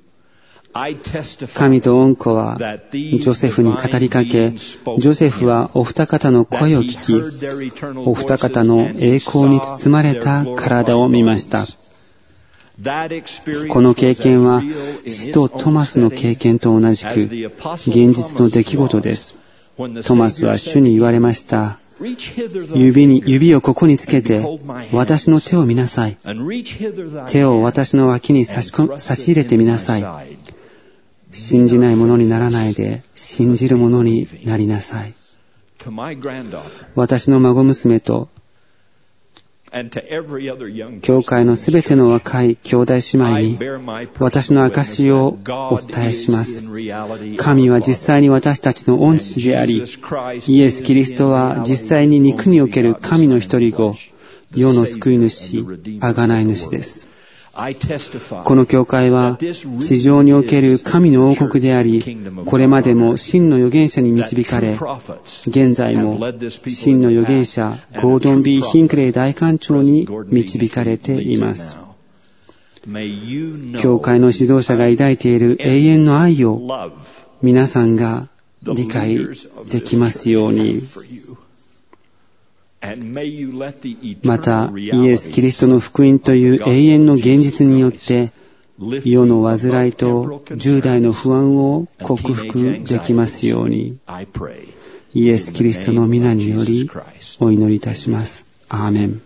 神と御子はジョセフに語りかけ、ジョセフはお二方の声を聞き、お二方の栄光に包まれた体を見ました。この経験は使徒トマスの経験と同じく現実の出来事です。トマスは主に言われました。指をここにつけて私の手を見なさい。手を私の脇に差し入れてみなさい。信じないものにならないで信じるものになりなさい。私の孫娘と教会のすべての若い兄弟姉妹に私の証をお伝えします。神は実際に私たちの御父であり、イエス・キリストは実際に肉における神の一人子、世の救い主、贖い主です。この教会は地上における神の王国であり、これまでも真の預言者に導かれ、現在も真の預言者ゴードン・B・ヒンクレイ大官長に導かれています。教会の指導者が抱いている永遠の愛を皆さんが理解できますように。また、イエス・キリストの福音という永遠の現実によって、世の煩いと10代の不安を克服できますように、イエス・キリストの皆によりお祈りいたします。アーメン。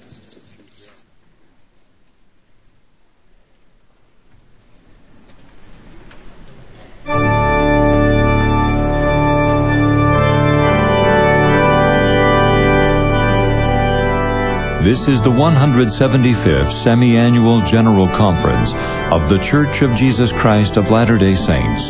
This is the 175th Semi-Annual General Conference of The Church of Jesus Christ of Latter-day Saints.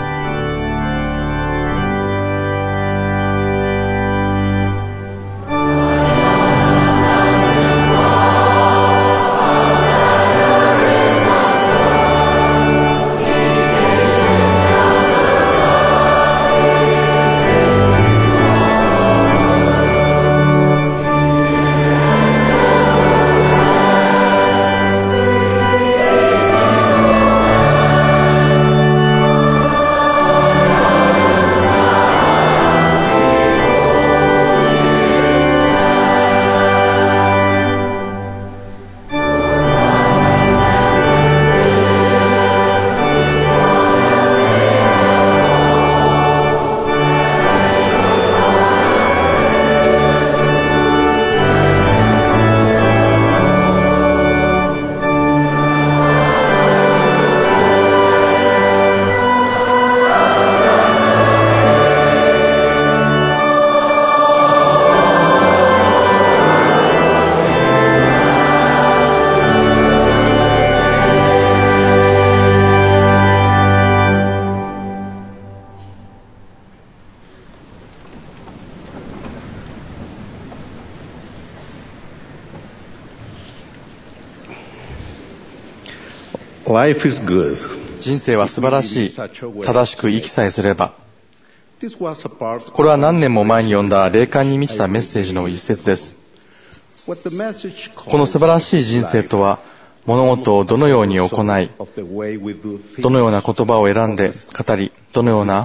Life is good. 人生は素晴らしい。正しく生きさえすれば。これは何年も前に読んだ霊感に満ちたメッセージの一節です。この素晴らしい人生とは、物事をどのように行い、どのような言葉を選んで語り、どのような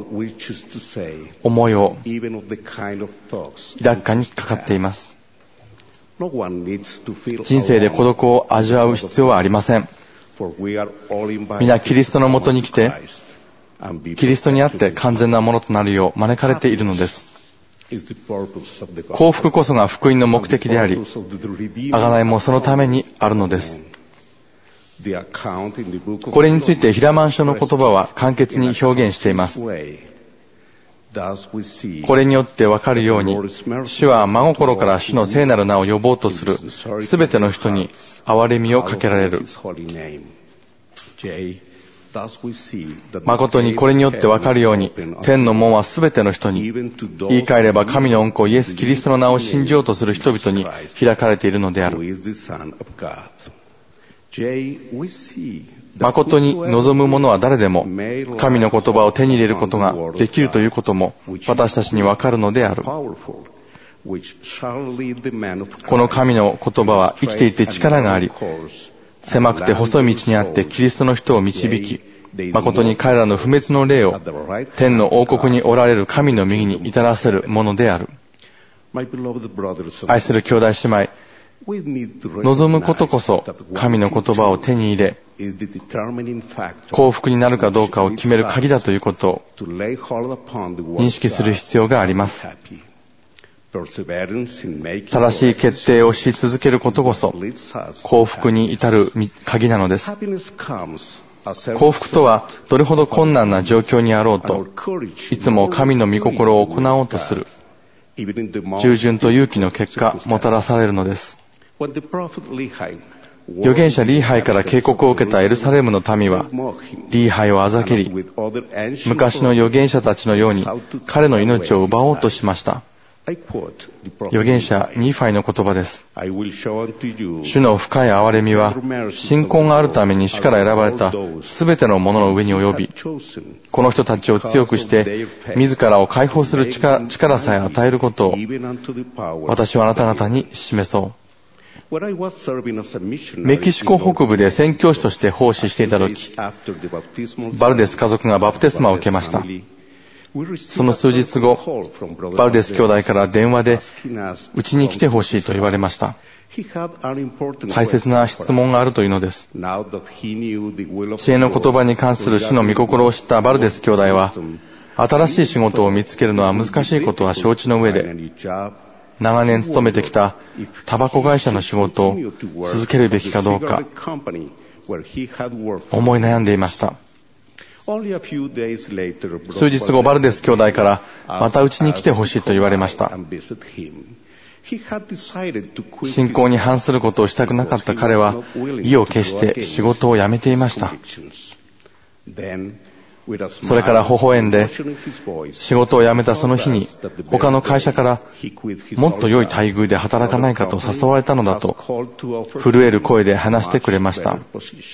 思いを抱くかにかかっています。人生で孤独を味わう必要はありません。皆キリストのもとに来て、キリストにあって完全なものとなるよう招かれているのです。幸福こそが福音の目的であり、贖いもそのためにあるのです。これについてヒラマン書の言葉は簡潔に表現しています。これによってわかるように、主は真心から主の聖なる名を呼ぼうとするすべての人に憐れみをかけられる。誠にこれによってわかるように、天の門はすべての人に、言い換えれば神の御子イエス・キリストの名を信じようとする人々に開かれているのである。誠に望む者は誰でも神の言葉を手に入れることができるということも私たちにわかるのである。この神の言葉は生きていて力があり、狭くて細い道にあってキリストの人を導き、誠に彼らの不滅の霊を天の王国におられる神の右に至らせるものである。愛する兄弟姉妹、望むことこそ神の言葉を手に入れ、幸福になるかどうかを決める鍵だということを認識する必要があります。正しい決定をし続けることこそ幸福に至る鍵なのです。幸福とはどれほど困難な状況にあろうと、いつも神の御心を行おうとする従順と勇気の結果もたらされるのです。預言者リーハイから警告を受けたエルサレムの民はリーハイをあざけり、昔の預言者たちのように彼の命を奪おうとしました。預言者ニーファイの言葉です。主の深い憐れみは信仰があるために主から選ばれたすべてのものの上に及び、この人たちを強くして自らを解放する力さえ与えることを私はあなた方に示そう。メキシコ北部で宣教師として奉仕していた時、バルデス家族がバプテスマを受けました。その数日後、バルデス兄弟から電話で、うちに来てほしいと言われました。大切な質問があるというのです。知恵の言葉に関する主の御心を知ったバルデス兄弟は、新しい仕事を見つけるのは難しいことは承知の上で、長年勤めてきたタバコ会社の仕事を続けるべきかどうか、思い悩んでいました。数日後、バルデス兄弟からまたうちに来てほしいと言われました。 信仰に反することをしたくなかった彼は、意を決して仕事を辞めていました。それから微笑んで、仕事を辞めたその日に、他の会社からもっと良い待遇で働かないかと誘われたのだと、震える声で話してくれました。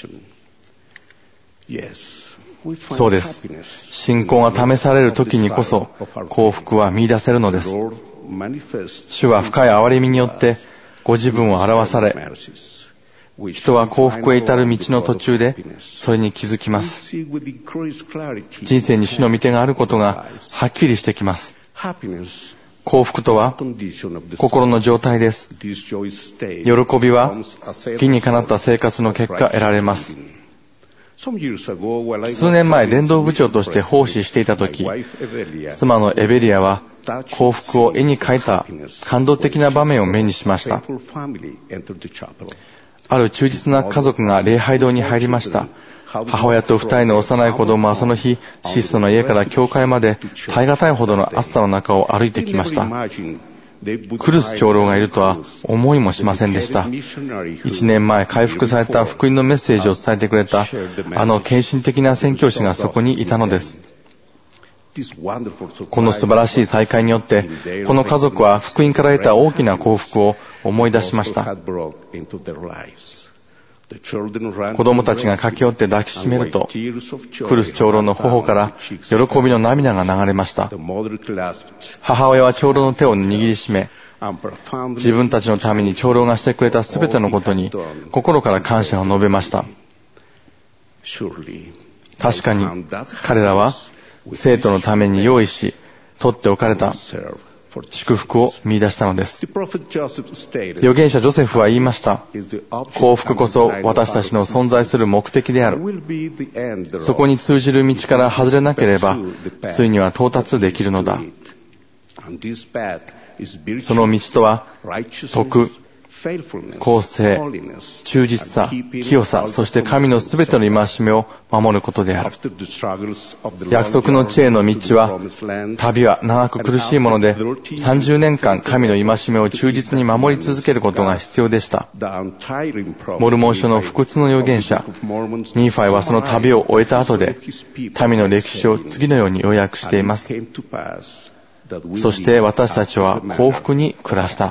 そうです。信仰が試される時にこそ、幸福は見出せるのです。主は深い憐れみによって、ご自分を表され、人は幸福へ至る道の途中でそれに気づきます。人生に主の御手があることがはっきりしてきます。幸福とは心の状態です。喜びは義にかなった生活の結果得られます。数年前伝道部長として奉仕していたとき、妻のエベリアは幸福を絵に描いた感動的な場面を目にしました。ある忠実な家族が礼拝堂に入りました。母親と2人の幼い子供はその日、シストの家から教会まで耐え難いほどの暑さの中を歩いてきました。クルス長老がいるとは思いもしませんでした。1年前回復された福音のメッセージを伝えてくれたあの献身的な宣教師がそこにいたのです。この素晴らしい再会によって、この家族は福音から得た大きな幸福を思い出しました。子供たちが駆け寄って抱きしめると、クルス長老の頬から喜びの涙が流れました。母親は長老の手を握りしめ、自分たちのために長老がしてくれたすべてのことに心から感謝を述べました。確かに彼らは生徒のために用意し、取っておかれた祝福を見出したのです。預言者ジョセフは言いました。幸福こそ私たちの存在する目的である。そこに通じる道から外れなければ、ついには到達できるのだ。その道とは、徳、公正、忠実さ、清さ、そして神のすべての戒めを守ることである。約束の地への道は、旅は長く苦しいもので、30年間神の戒めを忠実に守り続けることが必要でした。モルモン書の不屈の預言者、ニーファイはその旅を終えた後で、民の歴史を次のように要約しています。そして私たちは幸福に暮らした。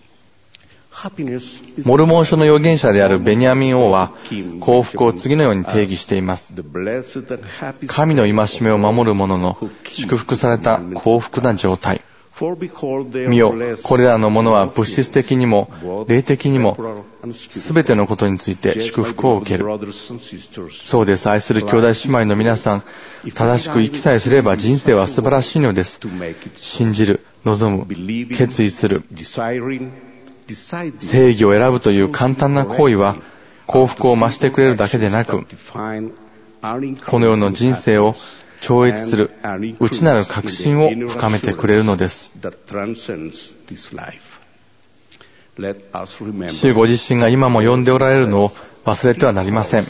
モルモン書の預言者であるベニヤミン王は幸福を次のように定義しています。神の戒めを守る者の祝福された幸福な状態。見よ、これらのものは物質的にも霊的にもすべてのことについて祝福を受ける。そうです。愛する兄弟姉妹の皆さん、正しく生きさえすれば人生は素晴らしいのです。信じる、望む、決意する、正義を選ぶという簡単な行為は幸福を増してくれるだけでなく、この世の人生を超越する内なる確信を深めてくれるのです。主ご自身が今も呼んでおられるのを忘れてはなりません。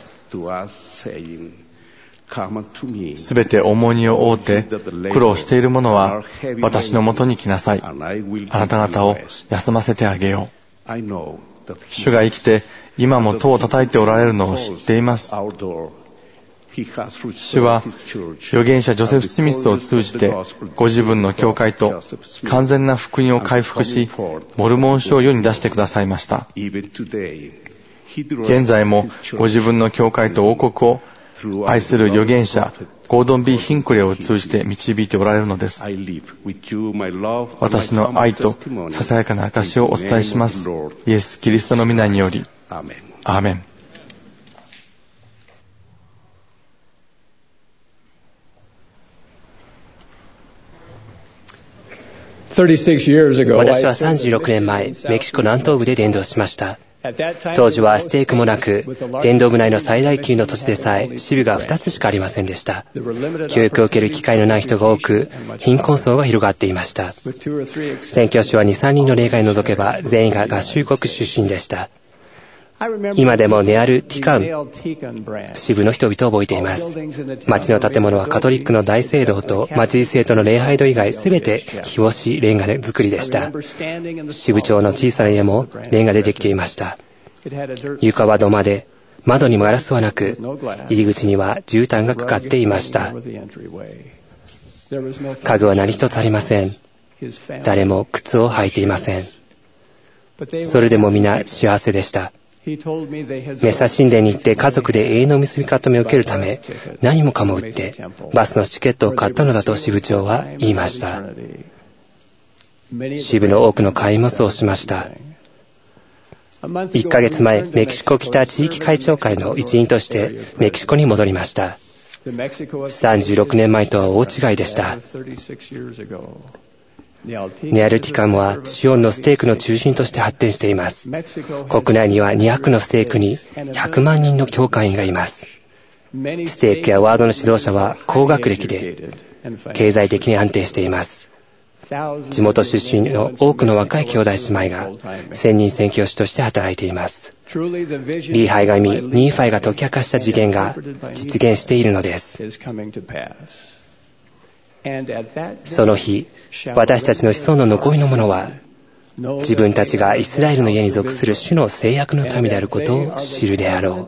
すべて重荷を負って苦労している者は私のもとに来なさい。あなた方を休ませてあげよう。主が生きて今も戸を叩いておられるのを知っています。主は預言者ジョセフ・スミスを通じてご自分の教会と完全な福音を回復し、モルモン書を世に出してくださいました。現在もご自分の教会と王国を愛する預言者ゴードン・ B ・ヒンクレーを通じて導いておられるのです。私の愛とささやかな証をお伝えします。イエス・キリストの皆により。アーメン。 私は36年前、メキシコ南東部で伝道しました。当時はステークもなく、伝道部内の最大級の土地でさえ、支部が2つしかありませんでした。教育を受ける機会のない人が多く、貧困層が広がっていました。宣教師は2、3人の例外を除けば、全員が合衆国出身でした。 今でもネアルティカン支部の人々を覚えています。町の建物はカトリックの大聖堂と町井聖堂の礼拝堂以外すべて日干しレンガで作りでした。支部長の小さな家もレンガでできていました。床は土間で、窓にもガラスはなく、入り口には絨毯がかかっていました。家具は何一つありません。誰も靴を履いていません。それでも皆幸せでした。メサ神殿に行って家族で永遠の結び固めを受けるため、何もかも売ってバスのチケットを買ったのだと支部長は言いました。支部の多くの会員もそうしました。1ヶ月前、メキシコ北地域会長会の一員としてメキシコに戻りました。36年前とは大違いでした。ネアルティカンはシオンのステークの中心として発展しています。国内には200のステークに100万人の教会員がいます。ステークやワードの指導者は高学歴で経済的に安定しています。地元出身の多くの若い兄弟姉妹が専任宣教師として働いています。リーハイが見、ニーファイが解き明かした次元が実現しているのです。その日、私たちの子孫の残りの者は、自分たちがイスラエルの家に属する主の制約の民であることを知るであろ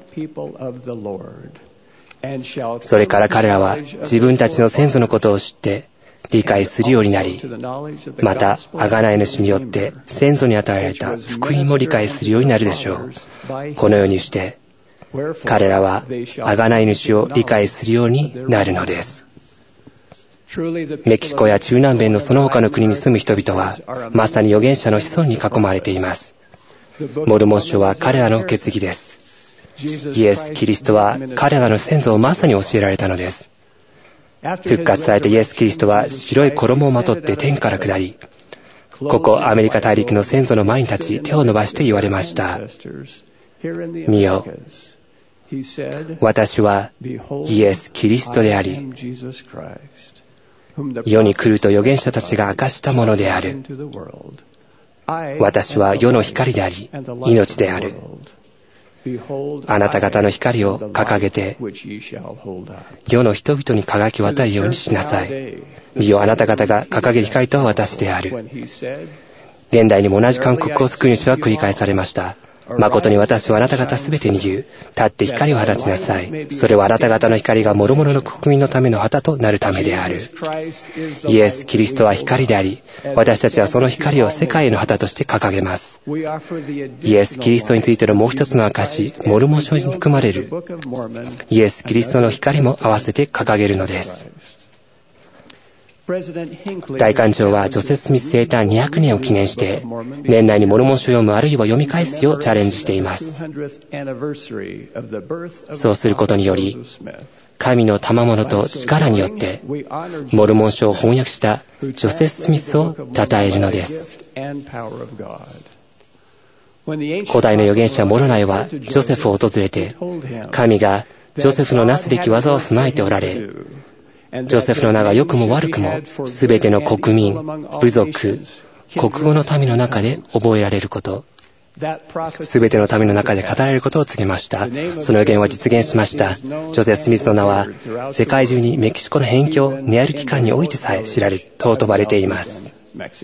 う。それから彼らは自分たちの先祖のことを知って理解するようになり、また、贖い主によって先祖に与えられた福音も理解するようになるでしょう。このようにして、彼らは贖い主を理解するようになるのです。メキシコや中南米のその他の国に住む人々は、まさに預言者の子孫に囲まれています。モルモン書は彼らの受け継ぎです。イエス・キリストは彼らの先祖をまさに教えられたのです。復活されたイエス・キリストは白い衣をまとって天から下り、ここアメリカ大陸の先祖の前に立ち手を伸ばして言われました。見よ、私はイエス・キリストであり、世に来ると預言者たちが明かしたものである。私は世の光であり、命である。あなた方の光を掲げて、世の人々に輝き渡るようにしなさい。見よ、あなた方が掲げる光とは私である。現代にも同じ勧告を救い主は繰り返されました。誠に私はあなた方すべてに言う。立って光を放ちなさい。それはあなた方の光が諸々の国民のための旗となるためである。イエス・キリストは光であり、私たちはその光を世界への旗として掲げます。イエス・キリストについてのもう一つの証、モルモン書に含まれるイエス・キリストの光も合わせて掲げるのです。大官長はジョセフ・スミス生誕200年を記念して、年内にモルモン書を読むあるいは読み返すようチャレンジしています。そうすることにより、神の賜物と力によって、モルモン書を翻訳したジョセフ・スミスを称えるのです。古代の預言者モロナイはジョセフを訪れて、神がジョセフのなすべき技を備えておられ、ジョセフの名が良くも悪くも、すべての国民、部族、国語の民の中で覚えられること、すべての民の中で語られることを告げました。その予言は実現しました。ジョセフ・スミスの名は、世界中にメキシコの辺境、ネアルティカンにおいてさえ知られ、尊ばれています。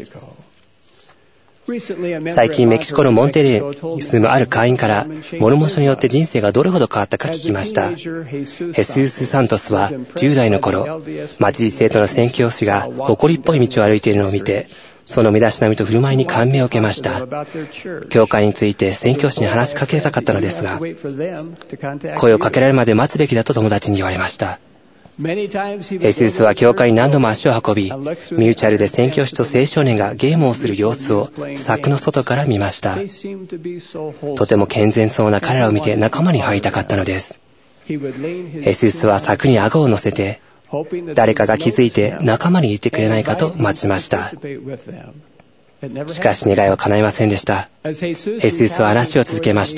最近メキシコのモンテレーに住むある会員からモルモン書によって人生がどれほど変わったか聞きました。ヘスウス・サントスは10代の頃、町井生徒の宣教師が誇りっぽい道を歩いているのを見て、その身だしなみと振る舞いに感銘を受けました。教会について宣教師に話しかけたかったのですが、声をかけられるまで待つべきだと友達に言われました。ヘスウスは教会に何度も足を運び、ミューチャルで宣教師と青少年がゲームをする様子を柵の外から見ました。とても健全そうな彼らを見て仲間に入りたかったのです。ヘスウスは柵に顎を乗せて、誰かが気づいて仲間に入れてくれないかと待ちました。しかし願いは叶いませんでした。ヘスウスは話を続けました。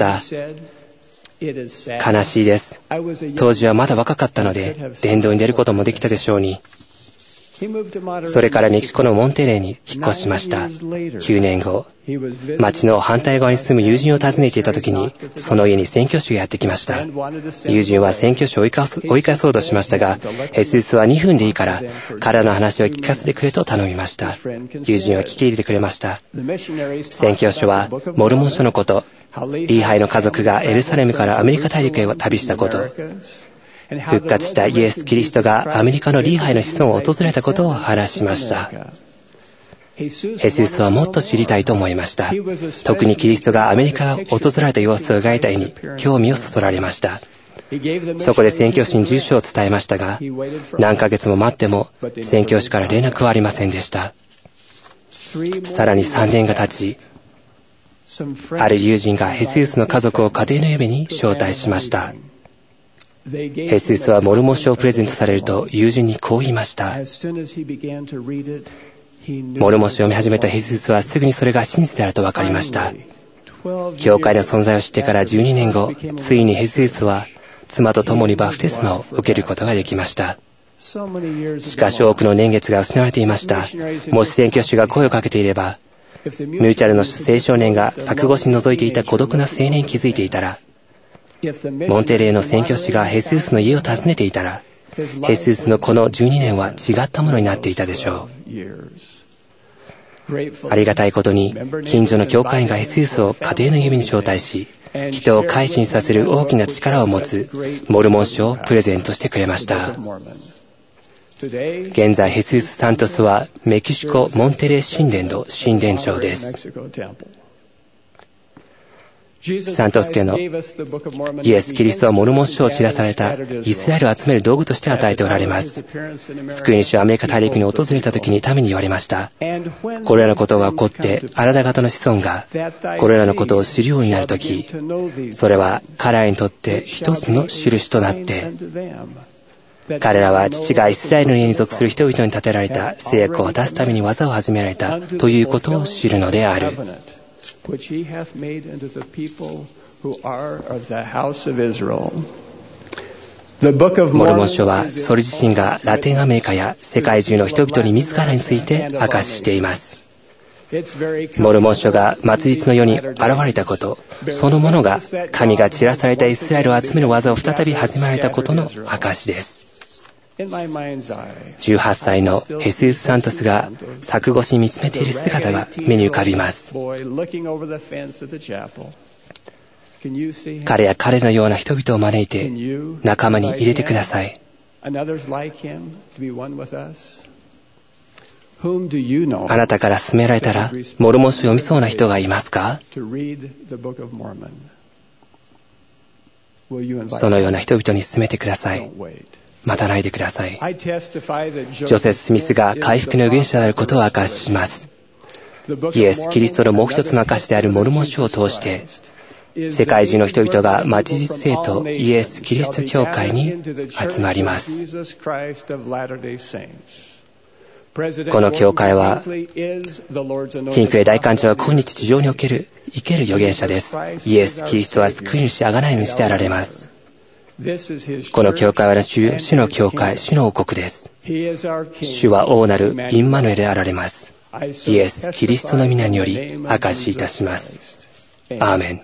悲しいです。当時はまだ若かったので、伝道に出ることもできたでしょうに。 それからメキシコのモンテレーに引っ越しました。9年後、町の反対側に住む友人を訪ねていた時に、その家に宣教師がやってきました。友人は宣教師を追い返そうとしましたが、ヘスースは2分でいいから、彼らの話を聞かせてくれと頼みました。友人は聞き入れてくれました。宣教師は、モルモン書のこと、リーハイの家族がエルサレムからアメリカ大陸へ旅したこと、復活したイエス・キリストがアメリカのリーハイの子孫を訪れたことを話しました。ヘスースはもっと知りたいと思いました。特にキリストがアメリカを訪れた様子を描いた絵に興味をそそられました。そこで宣教師に住所を伝えましたが、何ヶ月も待っても宣教師から連絡はありませんでした。さらに3年が経ち、ある友人がヘスースの家族を家庭の夢に招待しました。ヘスースはモルモン書をプレゼントされると友人にこう言いました。モルモン書を読み始めたヘスースはすぐにそれが真実であると分かりました。教会の存在を知ってから12年後、ついにヘスースは妻と共にバプテスマを受けることができました。しかし多くの年月が失われていました。もし宣教師が声をかけていれば、ミューチャルの青少年が柵越しに覗いていた孤独な青年に気づいていたら、モンテレーの宣教師がヘスースの家を訪ねていたら、ヘスースのこの12年は違ったものになっていたでしょう。ありがたいことに、近所の教会員がヘスースを家庭の夢に招待し、人を改心させる大きな力を持つモルモン書をプレゼントしてくれました。現在、ヘスース・サントスはメキシコ・モンテレー神殿の神殿長です。サントス家のイエス・キリストはモルモン書を散らされたイスラエルを集める道具として与えておられます。救い主はアメリカ大陸に訪れた時に民に言われました。これらのことが起こってあなた方の子孫がこれらのことを知るようになるとき、それは彼らにとって一つの印となって、彼らは父がイスラエルの家に属する人々に立てられた制約を果たすために技を始められたということを知るのである。モルモン書はそれ自身がラテンアメリカや世界中の人々に自らについて明かししています。モルモン書が末日の世に現れたこと、そのものが神が散らされたイスラエルを集める技を再び始められたことの証です。18歳のヘスース・サントスが柵越しに見つめている姿が目に浮かびます。彼や彼のような人々を招いて仲間に入れてください。あなたから勧められたらモルモン書を読みそうな人がいますか？そのような人々に勧めてください。待たないでください。ジョセフ・スミスが回復の預言者であることを証しします。イエス・キリストのもう一つの証であるモルモン書を通して、世界中の人々が町実聖とイエス・キリスト教会に集まります。この教会は、ヒンクレ大官長は今日地上における生ける預言者です。イエス・キリストは救い主、贖い主であられます。この教会は主の教会、主の王国です。主は王なるインマヌエルであられます。イエス・キリストの皆により証しいたします。アーメン。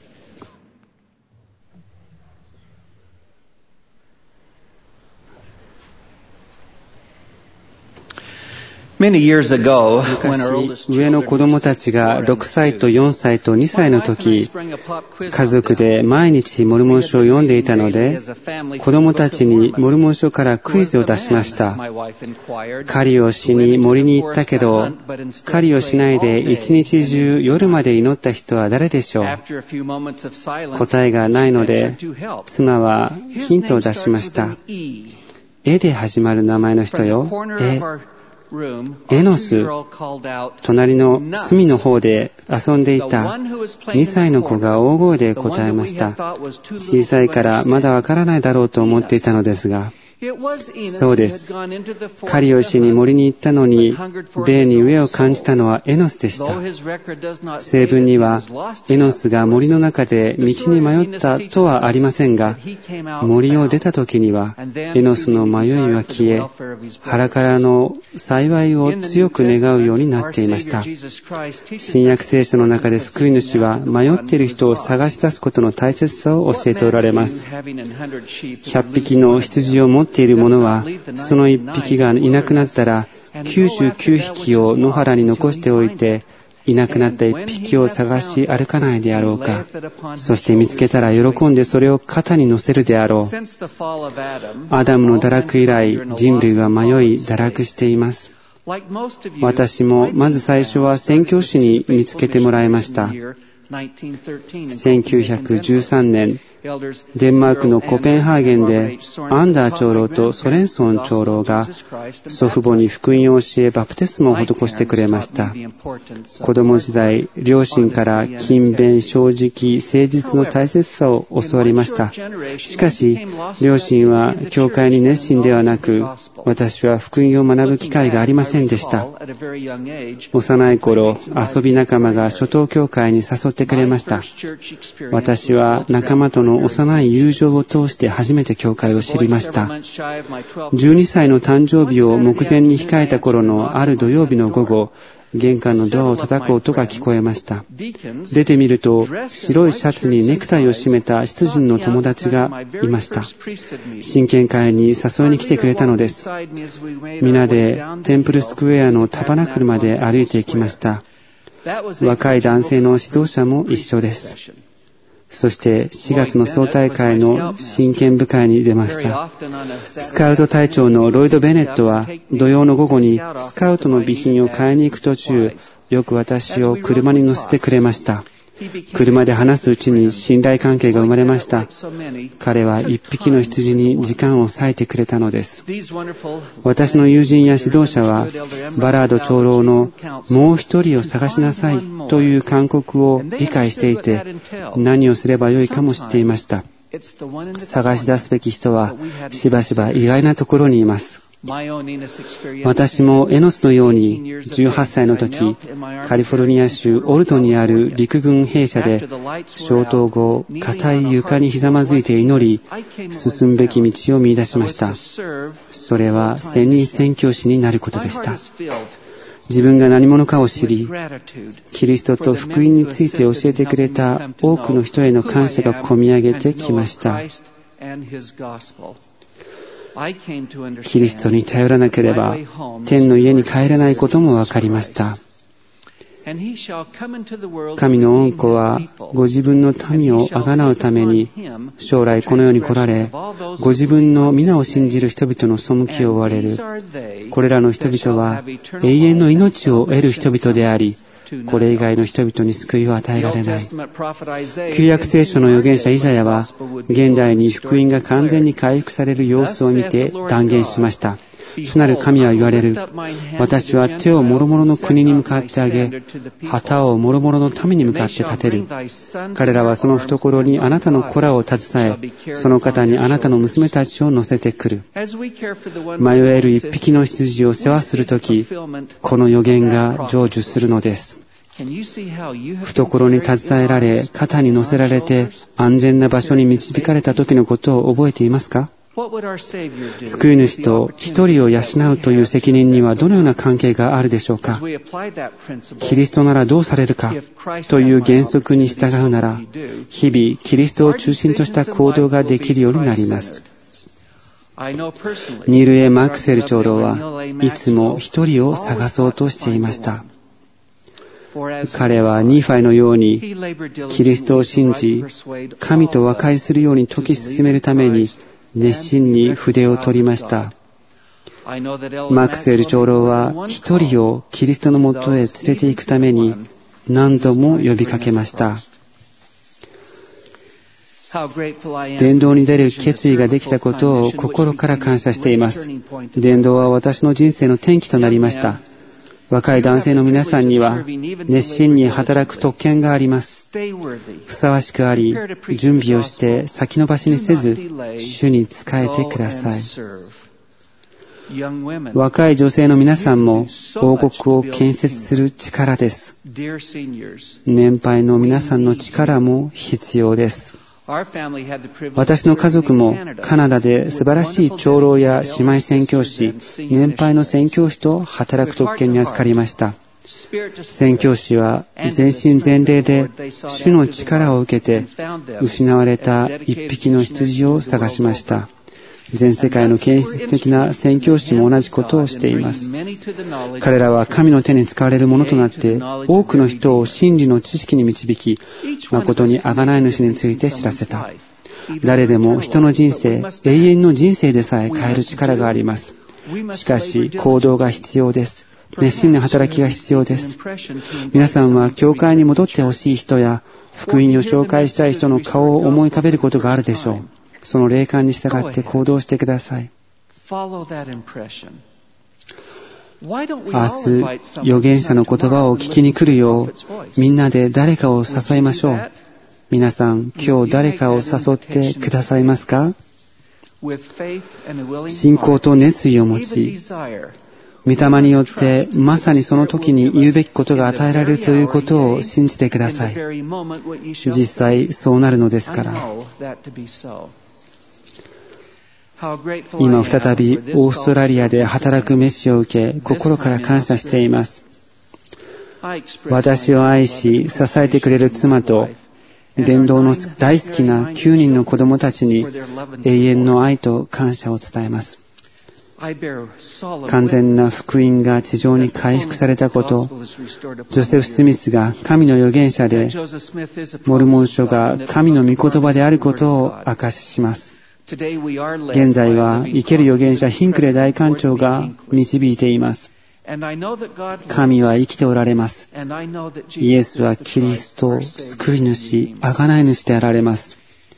昔、上の子供たちが6歳と4歳と2歳の時、家族で毎日モルモン書を読んでいたので、子供たちにモルモン書からクイズを出しました。狩りをしに森に行ったけど、狩りをしないで一日中夜まで祈った人は誰でしょう？答えがないので、妻はヒントを出しました。絵で始まる名前の人よ。エノス、隣の隅の方で遊んでいた2歳の子が大声で答えました。小さいからまだわからないだろうと思っていたのですが、 そうです。狩りをしに森に行ったのに、霊に飢えを感じたのはエノスでした。聖文には、エノスが森の中で道に迷ったとはありませんが、森を出た時には、エノスの迷いは消え、腹からの幸いを強く願うようになっていました。新約聖書の中で救い主は、迷っている人を探し出すことの大切さを教えておられます。100匹の羊を持っている者は、その1匹がいなくなったら、99匹を野原に残しておいて、いなくなった1匹を探し歩かないであろうか。そして見つけたら喜んでそれを肩に乗せるであろう。アダムの堕落以来、人類は迷い堕落しています。私もまず最初は宣教師に見つけてもらいました。1913年、デンマークのコペンハーゲンでアンダー長老とソレンソン長老が祖父母に福音を教えバプテスマを施してくれました。子供時代、両親から勤勉、正直、誠実の大切さを教わりました。しかし、両親は教会に熱心ではなく、私は福音を学ぶ機会がありませんでした。幼い頃、遊び仲間が初等教会に誘ってくれました。私は仲間との幼い友情を通して初めて教会を知りました。12歳の誕生日を目前に控えた頃のある土曜日の午後、玄関のドアを叩く音が聞こえました。出てみると、白いシャツにネクタイを締めた執事の友達がいました。真剣会に誘いに来てくれたのです。皆でテンプルスクエアのタバナクルまで歩いていきました。若い男性の指導者も一緒です。そして4月の総大会の真剣部会に出ました。スカウト隊長のロイド・ベネットは土曜の午後にスカウトの備品を買いに行く途中、よく私を車に乗せてくれました。車で話すうちに信頼関係が生まれました。彼は一匹の羊に時間を割いてくれたのです。私の友人や指導者はバラード長老のもう一人を探しなさいという勧告を理解していて、何をすればよいかも知っていました。探し出すべき人はしばしば意外なところにいます。私もエノスのように18歳の時、カリフォルニア州オルトンにある陸軍兵舎で消灯後、硬い床にひざまずいて祈り、進むべき道を見出しました。それは専任宣教師になることでした。自分が何者かを知り、キリストと福音について教えてくれた多くの人への感謝がこみ上げてきました。キリストに頼らなければ天の家に帰れないことも分かりました。神の御子はご自分の民をあがなうために将来この世に来られ、ご自分の皆を信じる人々の背きを追われる。これらの人々は永遠の命を得る人々であり、これ以外の人々に救いを与えられない。旧約聖書の預言者イザヤは、現代に福音が完全に回復される様子を見て断言しました。主なる神は言われる。私は手を諸々の国に向かってあげ、旗を諸々の民に向かって立てる。彼らはその懐にあなたの子らを携え、その方にあなたの娘たちを乗せてくる。迷える一匹の羊を世話するとき、この預言が成就するのです。懐に携えられ、肩に乗せられて、安全な場所に導かれた時のことを覚えていますか？救い主と一人を養うという責任にはどのような関係があるでしょうか？キリストならどうされるかという原則に従うなら、日々キリストを中心とした行動ができるようになります。ニール・エ・マクセル長老はいつも一人を探そうとしていました。彼はニーファイのようにキリストを信じ、神と和解するように説き進めるために熱心に筆を取りました。マクセル長老は一人をキリストのもとへ連れて行くために何度も呼びかけました。伝道に出る決意ができたことを心から感謝しています。伝道は私の人生の転機となりました。 若い男性の皆さんには熱心に働く特権があります。ふさわしくあり、準備をして先延ばしにせず、主に仕えてください。若い女性の皆さんも王国を建設する力です。年配の皆さんの力も必要です。私の家族もカナダで素晴らしい長老や姉妹宣教師、年配の宣教師と働く特権に預かりました。宣教師は全身全霊で主の力を受けて失われた一匹の羊を探しました。全世界の建設的な宣教師も同じことをしています。彼らは神の手に使われるものとなって多くの人を真理の知識に導き、誠に贖い主について知らせた。誰でも人の人生、永遠の人生でさえ変える力があります。しかし行動が必要です。熱心な働きが必要です。皆さんは教会に戻ってほしい人や福音を紹介したい人の顔を思い浮かべることがあるでしょう。その霊感に従って行動してください。明日、預言者の言葉を聞きに来るよう、みんなで誰かを誘いましょう。皆さん、今日誰かを誘ってくださいますか？信仰と熱意を持ち、御霊によってまさにその時に言うべきことが与えられるということを信じてください。実際そうなるのですから。今再びオーストラリアで働く召しを受け、心から感謝しています。私を愛し支えてくれる妻と伝道の大好きな9人の子供たちに永遠の愛と感謝を伝えます。完全な福音が地上に回復されたこと、ジョセフ・スミスが神の預言者で、モルモン書が神の御言葉であることを証しします。現在は生ける預言者ヒンクレイ大官長が導いています。神は生きておられます。イエスはキリスト、救い主、贖い主であられます。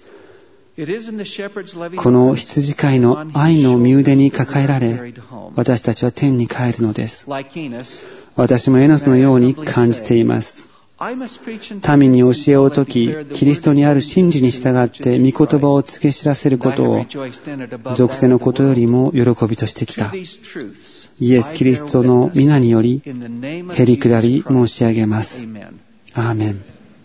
この羊飼いの愛の身腕に抱えられ、私たちは天に帰るのです。私もエノスのように感じています。民に教えを説き、キリストにある真理に従って御言葉を告げ知らせることを、属世のことよりも喜びとしてきた。イエス・キリストの皆により、へりくだり申し上げます。アーメン。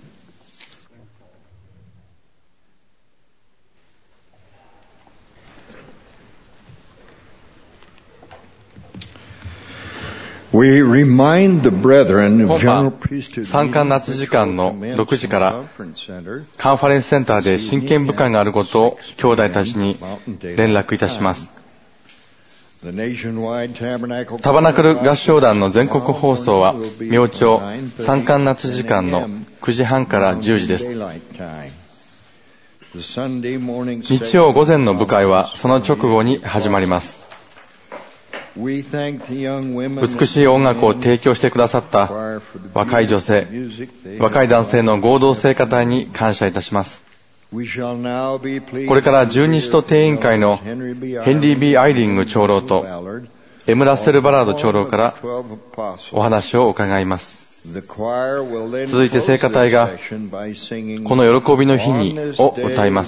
We remind the brethren of 今 General 晩、 Priesthood 参観夏時間の6時からカンファレンスセンターで真剣部会があることを兄弟たちに連絡いたします。タバナクル合唱団の全国放送は明朝参観夏時間の9時半から10時です。日曜午前の部会はその直後に始まります。美しい音楽を提供してくださった若い女性、若い男性の合同聖歌隊に感謝いたします。これから十二使徒定員会のヘンリー・B・アイリング長老とエム・ラッセル・バラード長老からお話を伺います。続いて聖歌隊がこの喜びの日にを歌います。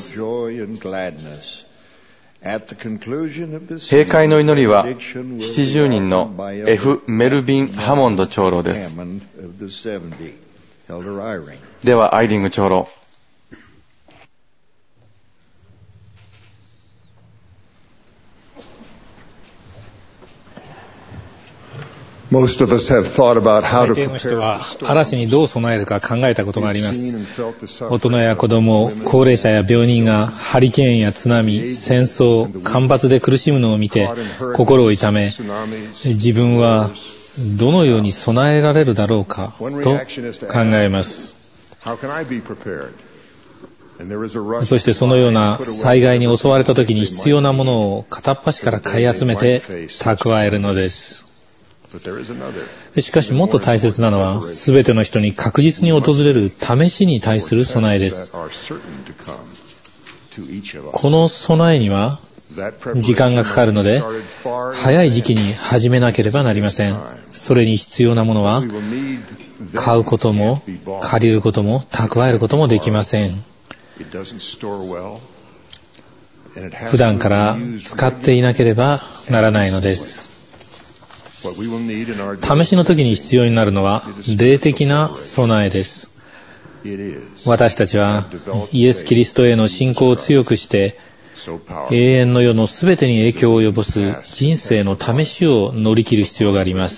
閉会の祈りは70人の F. メルビン・ハモンド長老です。ではアイリング長老。 大抵の人は嵐にどう備えるか考えたことがあります。大人や子供、高齢者や病人がハリケーンや津波、戦争、干ばつで苦しむのを見て心を痛め、自分はどのように備えられるだろうかと考えます。そしてそのような災害に襲われた時に必要なものを片っ端から買い集めて蓄えるのです。しかしもっと大切なのは、すべての人に確実に訪れる試しに対する備えです。この備えには、 時間がかかるので、早い時期に始めなければなりません。それに必要なものは、買うことも、借りることも、蓄えることもできません。普段から使っていなければならないのです。試しの時に必要になるのは、霊的な備えです。私たちは、イエス・キリストへの信仰を強くして、永遠の世のすべてに影響を及ぼす人生の試しを乗り切る必要があります。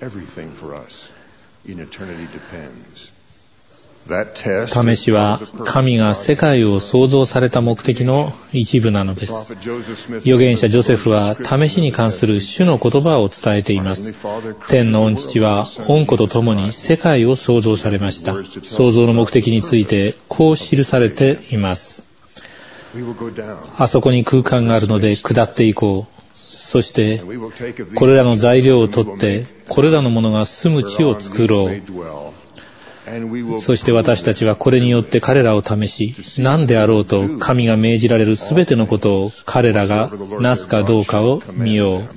試しは神が世界を創造された目的の一部なのです。預言者ジョセフは試しに関する主の言葉を伝えています。天の御父は御子と共に世界を創造されました。創造の目的についてこう記されています。あそこに空間があるので下っていこう。そしてこれらの材料を取ってこれらのものが住む地を作ろう。そして私たちはこれによって彼らを試し、何であろうと神が命じられるすべてのことを彼らがなすかどうかを見よう。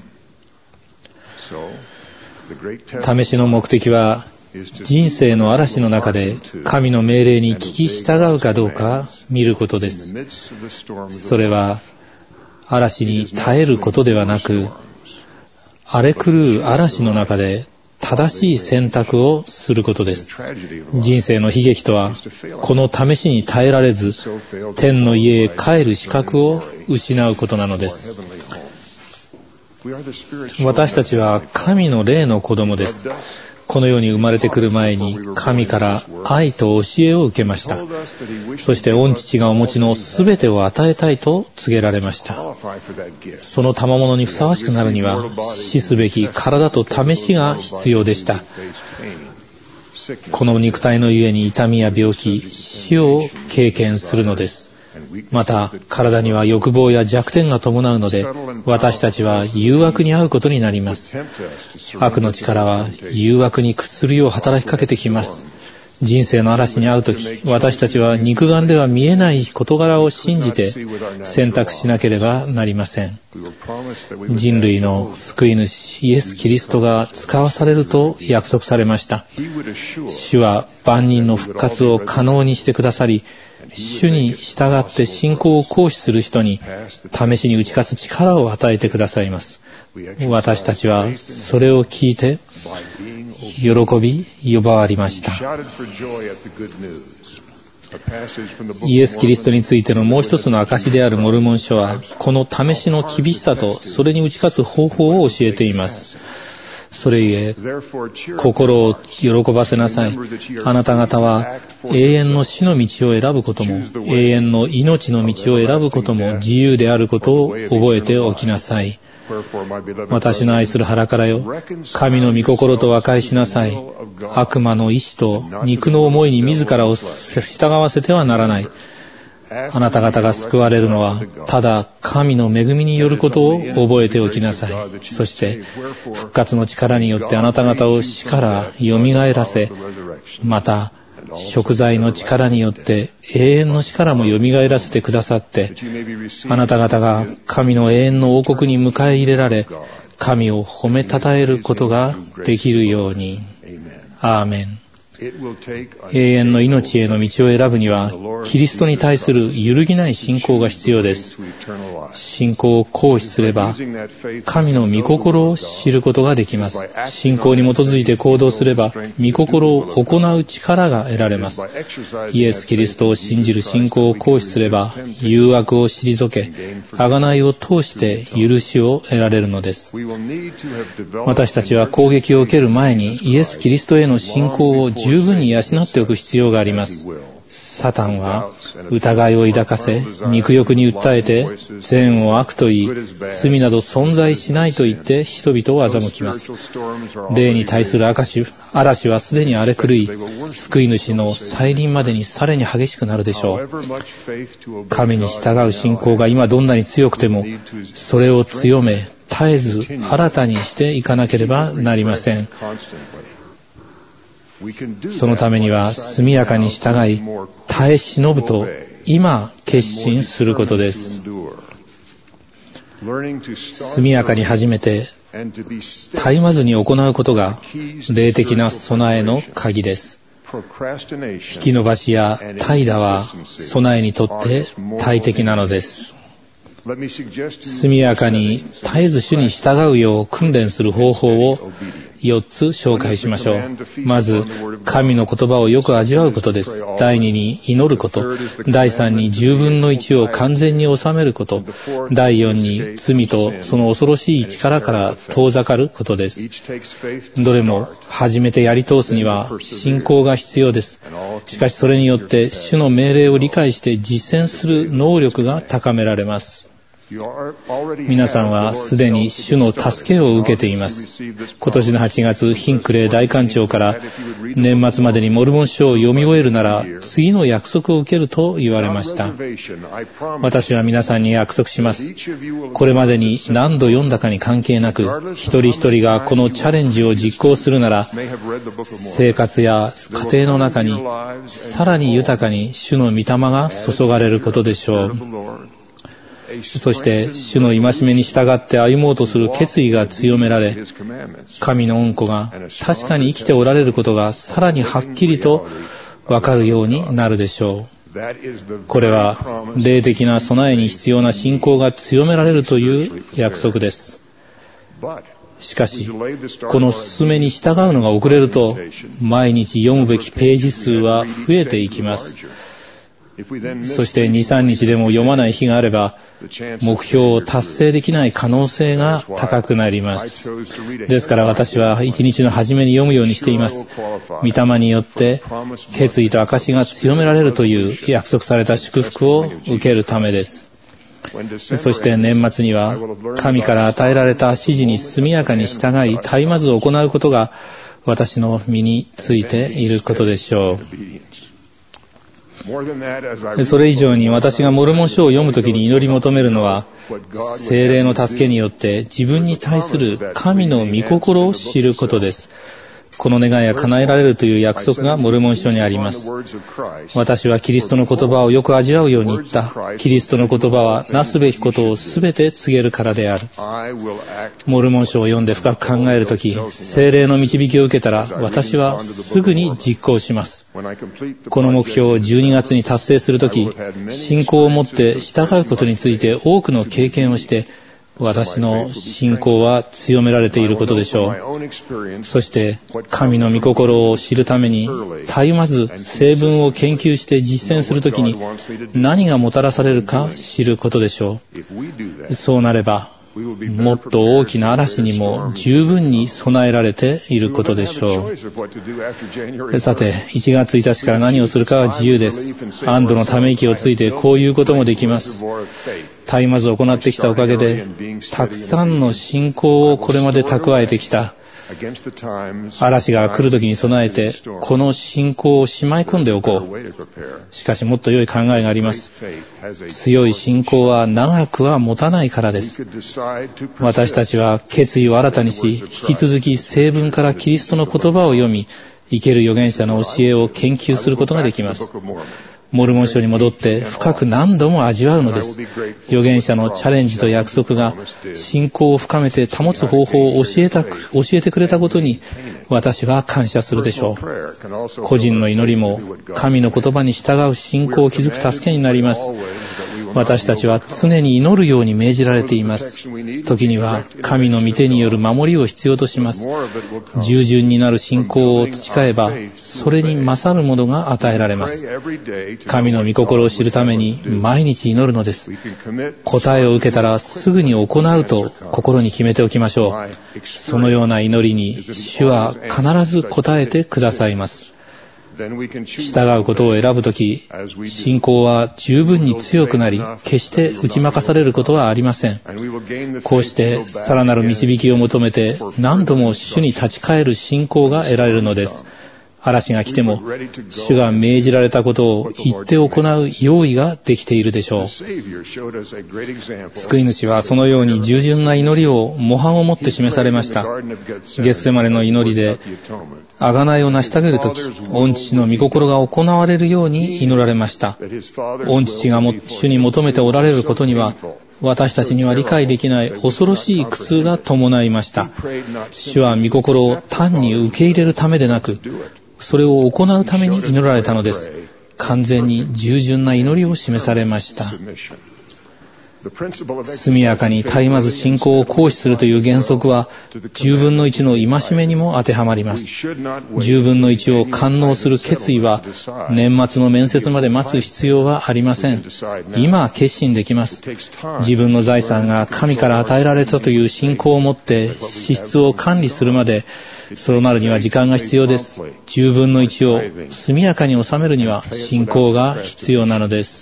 試しの目的は、人生の嵐の中で神の命令に聞き従うかどうか見ることです。それは、嵐に耐えることではなく、荒れ狂う嵐の中で正しい選択をすることです。人生の悲劇とは、この試しに耐えられず、天の家へ帰る資格を失うことなのです。私たちは神の霊の子供です。この世に生まれてくる前に神から愛と教えを受けました。そして御父がお持ちのすべてを与えたいと告げられました。その賜物にふさわしくなるには、死すべき体と試しが必要でした。この肉体のゆえに痛みや病気、死を経験するのです。また、体には欲望や弱点が伴うので、私たちは誘惑に遭うことになります。悪の力は誘惑に屈するよう働きかけてきます。人生の嵐に遭うとき、私たちは肉眼では見えない事柄を信じて選択しなければなりません。人類の救い主イエス・キリストが使わされると約束されました。主は万人の復活を可能にしてくださり、主に従って信仰を行使する人に試しに打ち勝つ力を与えてくださいます。私たちはそれを聞いて喜び呼ばわりました。イエス・キリストについてのもう一つの証であるモルモン書は、この試しの厳しさとそれに打ち勝つ方法を教えています。それゆえ、心を喜ばせなさい。あなた方は永遠の死の道を選ぶことも、永遠の命の道を選ぶことも自由であることを覚えておきなさい。私の愛する腹からよ、神の御心と和解しなさい。悪魔の意志と肉の思いに自らを従わせてはならない。あなた方が救われるのは、ただ神の恵みによることを覚えておきなさい。そして、復活の力によってあなた方を死から蘇らせ、また、贖罪の力によって永遠の死からも蘇らせてくださって、あなた方が神の永遠の王国に迎え入れられ、神を褒めたたえることができるように。アーメン。永遠の命への道を選ぶには、キリストに対する揺るぎない信仰が必要です。信仰を行使すれば、神の御心を知ることができます。信仰に基づいて行動すれば、御心を行う力が得られます。イエス・キリストを信じる信仰を行使すれば、誘惑を退け、贖いを通して許しを得られるのです。私たちは攻撃を受ける前に、イエス・キリストへの信仰を十分に養っておく必要があります。サタンは疑いを抱かせ、肉欲に訴えて、善を悪と言い、罪など存在しないと言って人々を欺きます。霊に対する嵐はすでに荒れ狂い、救い主の再臨までにさらに激しくなるでしょう。神に従う信仰が今どんなに強くても、それを強め、絶えず新たにしていかなければなりません。そのためには速やかに従い、耐え忍ぶと今決心することです。 速やかに始めて、絶えまずに行うことが、霊的な備えの鍵です。引き延ばしや怠惰は、備えにとって大敵なのです。速やかに絶えず主に従うよう訓練する方法を4つ紹介しましょう。まず、神の言葉をよく味わうことです。第2に祈ること。第3に10分の1を完全に収めること。第4に罪とその恐ろしい力から遠ざかることです。どれも始めてやり通すには信仰が必要です。しかしそれによって主の命令を理解して実践する能力が高められます。皆さんはすでに主の助けを受けています。今年の8月、ヒンクレイ大官長から年末までにモルモン書を読み終えるなら次の約束を受けると言われました。私は皆さんに約束します。これまでに何度読んだかに関係なく、一人一人がこのチャレンジを実行するなら、生活や家庭の中にさらに豊かに主の御霊が注がれることでしょう。そして主の戒めに従って歩もうとする決意が強められ、神の恩子が確かに生きておられることがさらにはっきりとわかるようになるでしょう。これは霊的な備えに必要な信仰が強められるという約束です。しかし、この勧めに従うのが遅れると、毎日読むべきページ数は増えていきます。そして2、3日でも読まない日があれば、目標を達成できない可能性が高くなります。ですから私は一日の初めに読むようにしています。御霊によって決意と証が強められるという約束された祝福を受けるためです。そして年末には神から与えられた指示に速やかに従い絶えまず行うことが私の身についていることでしょう。それ以上に私がモルモン書を読むときに祈り求めるのは、聖霊の助けによって自分に対する神の御心を知ることです。この願いは叶えられるという約束がモルモン書にあります。私はキリストの言葉をよく味わうように言った。キリストの言葉はなすべきことをすべて告げるからである。モルモン書を読んで深く考えるとき、聖霊の導きを受けたら私はすぐに実行します。この目標を12月に達成するとき、信仰を持って従うことについて多くの経験をして、私の信仰は強められていることでしょう。そして神の御心を知るために絶えまず聖文を研究して実践するときに何がもたらされるか知ることでしょう。そうなればもっと大きな嵐にも十分に備えられていることでしょう。さて、1月1日から何をするかは自由です。安堵のため息をついてこういうこともできます。絶えまず行ってきたおかげで、たくさんの信仰をこれまで蓄えてきた。嵐が来るときに備えて、この信仰をしまい込んでおこう。しかしもっと良い考えがあります。強い信仰は長くは持たないからです。私たちは決意を新たにし、引き続き聖文からキリストの言葉を読み、生ける預言者の教えを研究することができます。モルモン書に戻って深く何度も味わうのです。預言者のチャレンジと約束が信仰を深めて保つ方法を教えてくれたことに私は感謝するでしょう。個人の祈りも神の言葉に従う信仰を築く助けになります。私たちは常に祈るように命じられています。時には神の御手による守りを必要とします。従順になる信仰を培えば、それに勝るものが与えられます。神の御心を知るために毎日祈るのです。答えを受けたらすぐに行うと心に決めておきましょう。そのような祈りに主は必ず答えてくださいます。従うことを選ぶとき、信仰は十分に強くなり、決して打ち負かされることはありません。こうしてさらなる導きを求めて何度も主に立ち返る信仰が得られるのです。嵐が来ても、主が命じられたことを言って行う用意ができているでしょう。救い主はそのように従順な祈りを模範をもって示されました。ゲッセマネの祈りで、贖いを成し遂げるとき、御父の御心が行われるように祈られました。御父が主に求めておられることには、 私たちには理解できない恐ろしい苦痛が伴いました。主は御心を単に受け入れるためでなく、それを行うために祈られたのです。完全に従順な祈りを示されました。速やかに絶えまず信仰を行使するという原則は、10分の1の戒めにも当てはまります。10分の1を完納する決意は、年末の面接まで待つ必要はありません。今決心できます。自分の財産が神から与えられたという信仰を持って支出を管理するまで、そうなるには時間が必要です。10分の1を速やかに収めるには信仰が必要なのです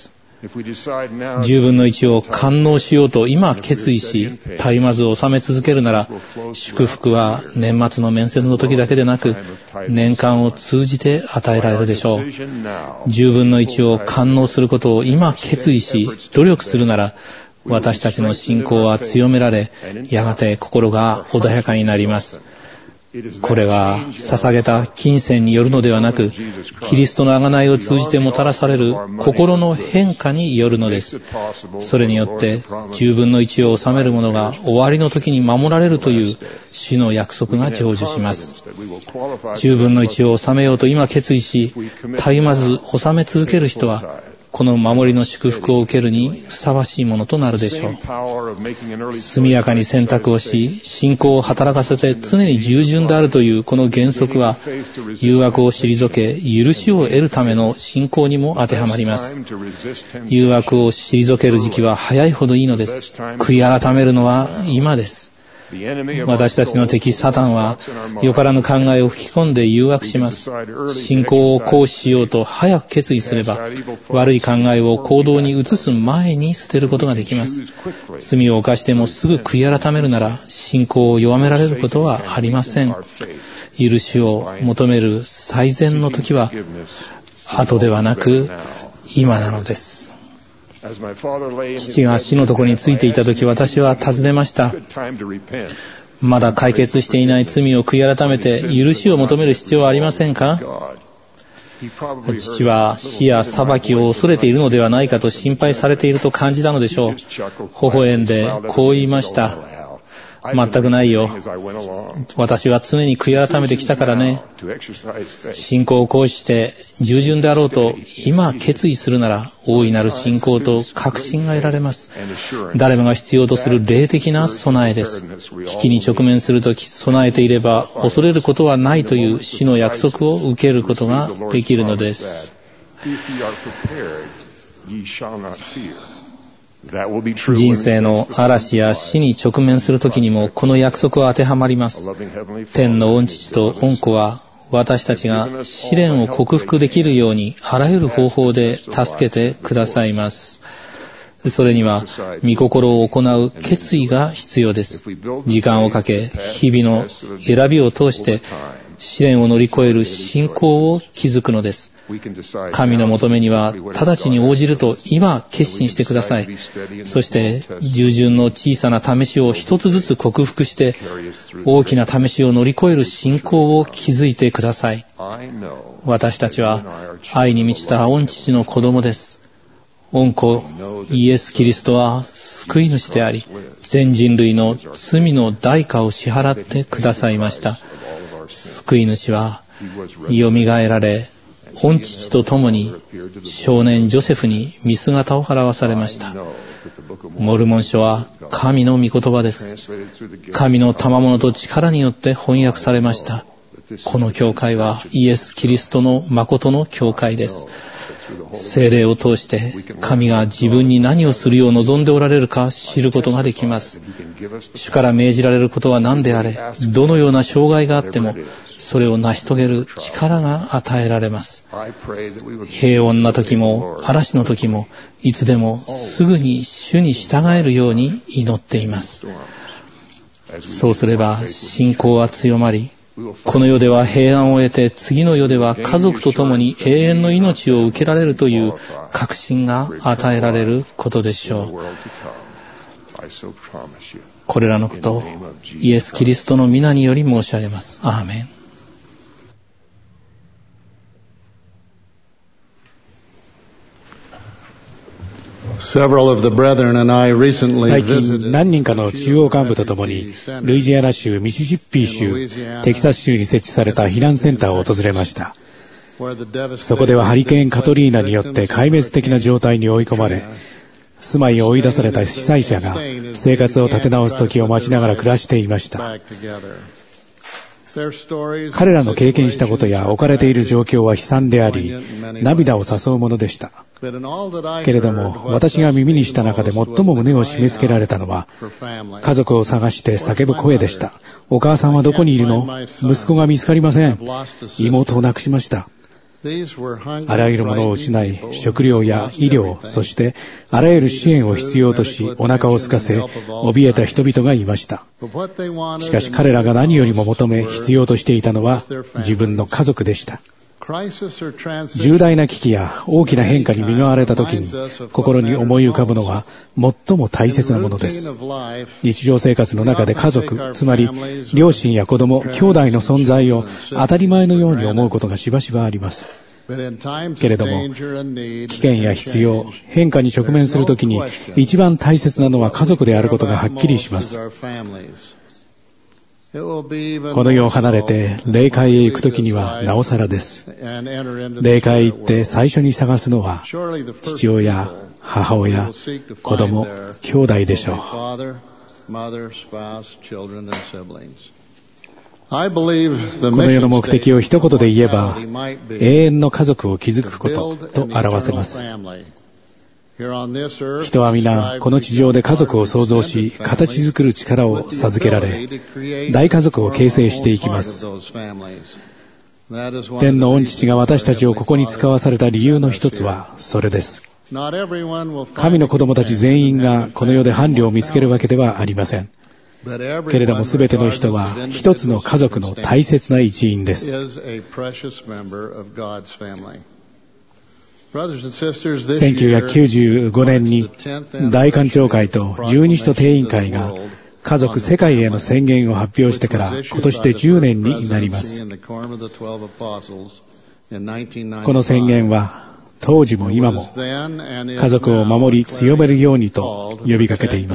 。10分の1を完納しようと今決意し、絶えまず収め続けるなら、祝福は年末の面接の時だけでなく、年間を通じて与えられるでしょう。10分の1を完納することを今決意し、努力するなら、私たちの信仰は強められ、やがて心が穏やかになります。これは捧げた金銭によるのではなく、キリストの贖いを通じてもたらされる心の変化によるのです。それによって10分の1を収める者が終わりの時に守られるという主の約束が成就します。10分の1を収めようと今決意し、絶えまず収め続ける人は、この守りの祝福を受けるにふさわしいものとなるでしょう。速やかに選択をし、信仰を働かせて常に従順であるというこの原則は、誘惑を退け、許しを得るための信仰にも当てはまります。誘惑を退ける時期は早いほどいいのです。悔い改めるのは今です。私たちの敵サタンはよからぬ考えを吹き込んで誘惑します。信仰を行使しようと早く決意すれば、悪い考えを行動に移す前に捨てることができます。罪を犯してもすぐ悔い改めるなら、信仰を弱められることはありません。許しを求める最善の時は後ではなく今なのです。父が死の床についていたとき、私は尋ねました。まだ解決していない罪を悔い改めて許しを求める必要はありませんか？父は死や裁きを恐れているのではないかと心配されていると感じたのでしょう。微笑んでこう言いました。全くないよ。私は常に悔い改めてきたからね。信仰を行使して従順であろうと今決意するなら、大いなる信仰と確信が得られます。誰もが必要とする霊的な備えです。危機に直面するとき備えていれば恐れることはないという主の約束を受けることができるのです。人生の嵐や死に直面するときにもこの約束は当てはまります。天の御父と御子は私たちが試練を克服できるようにあらゆる方法で助けてくださいます。それには御心を行う決意が必要です。時間をかけ、日々の選びを通して試練を乗り越える信仰を築くのです。神の求めには直ちに応じると今決心してください。そして従順の小さな試しを一つずつ克服して大きな試しを乗り越える信仰を築いてください。私たちは愛に満ちた御父の子供です。御子イエス・キリストは救い主であり、全人類の罪の代価を支払ってくださいました。救い主はよみがえられ、御父と共に少年ジョセフに見姿を現されました。モルモン書は神の御言葉です。神の賜物と力によって翻訳されました。この教会はイエス・キリストの誠の教会です。聖霊を通して神が自分に何をするよう望んでおられるか知ることができます。主から命じられることは何であれ、どのような障害があってもそれを成し遂げる力が与えられます。平穏な時も嵐の時もいつでもすぐに主に従えるように祈っています。そうすれば信仰は強まり、この世では平安を得て次の世では家族と共に永遠の命を受けられるという確信が与えられることでしょう。これらのことをイエス・キリストの皆により申し上げます。アーメン。 最近何人かの中央幹部と共にルイジアナ州、ミシシッピー州、テキサス州に設置された避難センターを訪れました。そこではハリケーンカトリーナによって壊滅的な状態に追い込まれ、住まいを追い出された被災者が生活を立て直す時を待ちながら暮らしていました。彼らの経験したことや置かれている状況は悲惨であり、涙を誘うものでした。けれども、私が耳にした中で最も胸を締め付けられたのは、家族を探して叫ぶ声でした。お母さんはどこにいるの？息子が見つかりません。妹を亡くしました。あらゆるものを失い、食料や医療、そしてあらゆる支援を必要とし、お腹を空かせ、怯えた人々がいました。しかし彼らが何よりも求め、必要としていたのは自分の家族でした。重大な危機や大きな変化に見舞われた時に、心に思い浮かぶのは最も大切なものです。日常生活の中で家族、つまり両親や子供、兄弟の存在を当たり前のように思うことがしばしばあります。けれども、危険や必要、変化に直面するときに一番大切なのは家族であることがはっきりします。この世を離れて霊界へ行くときにはなおさらです。霊界へ行って最初に探すのは父親、母親、子供、兄弟でしょう。この世の目的を一言で言えば、永遠の家族を築くことと表せます。人は皆この地上で家族を創造し、形作る力を授けられ、大家族を形成していきます。天の御父が私たちをここに使わされた理由の一つはそれです。神の子供たち全員がこの世で伴侶を見つけるわけではありません。けれども全ての人は一つの家族の大切な一員です。1995年に大官庁会と十二使徒定員会が家族世界への宣言を発表してから今年で10年になります。この宣言は当時も今も家族を守り強めるようにと呼びかけています。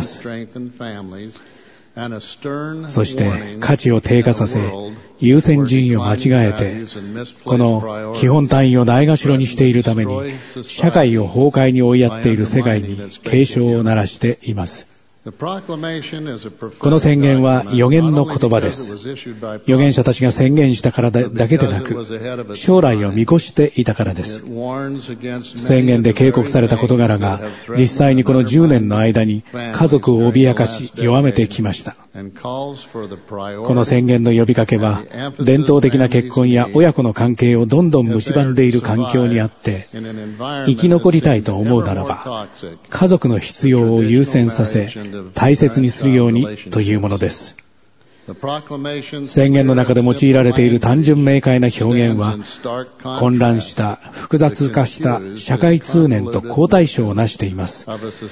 そして価値を低下させ、優先順位を間違えて、この基本単位をないがしろにしているために、社会を崩壊に追いやっている世界に警鐘を鳴らしています。この宣言は預言の言葉です。預言者たちが宣言したからだけでなく、将来を見越していたからです。宣言で警告された事柄が実際にこの10年の間に家族を脅かし弱めてきました。この宣言の呼びかけは伝統的な結婚や親子の関係をどんどん蝕んでいる環境にあって、生き残りたいと思うならば家族の必要を優先させ大切にするようにというものです。宣言の中で用いられている単純明快な表現は、混乱した複雑化した社会通念と好対照をなしています。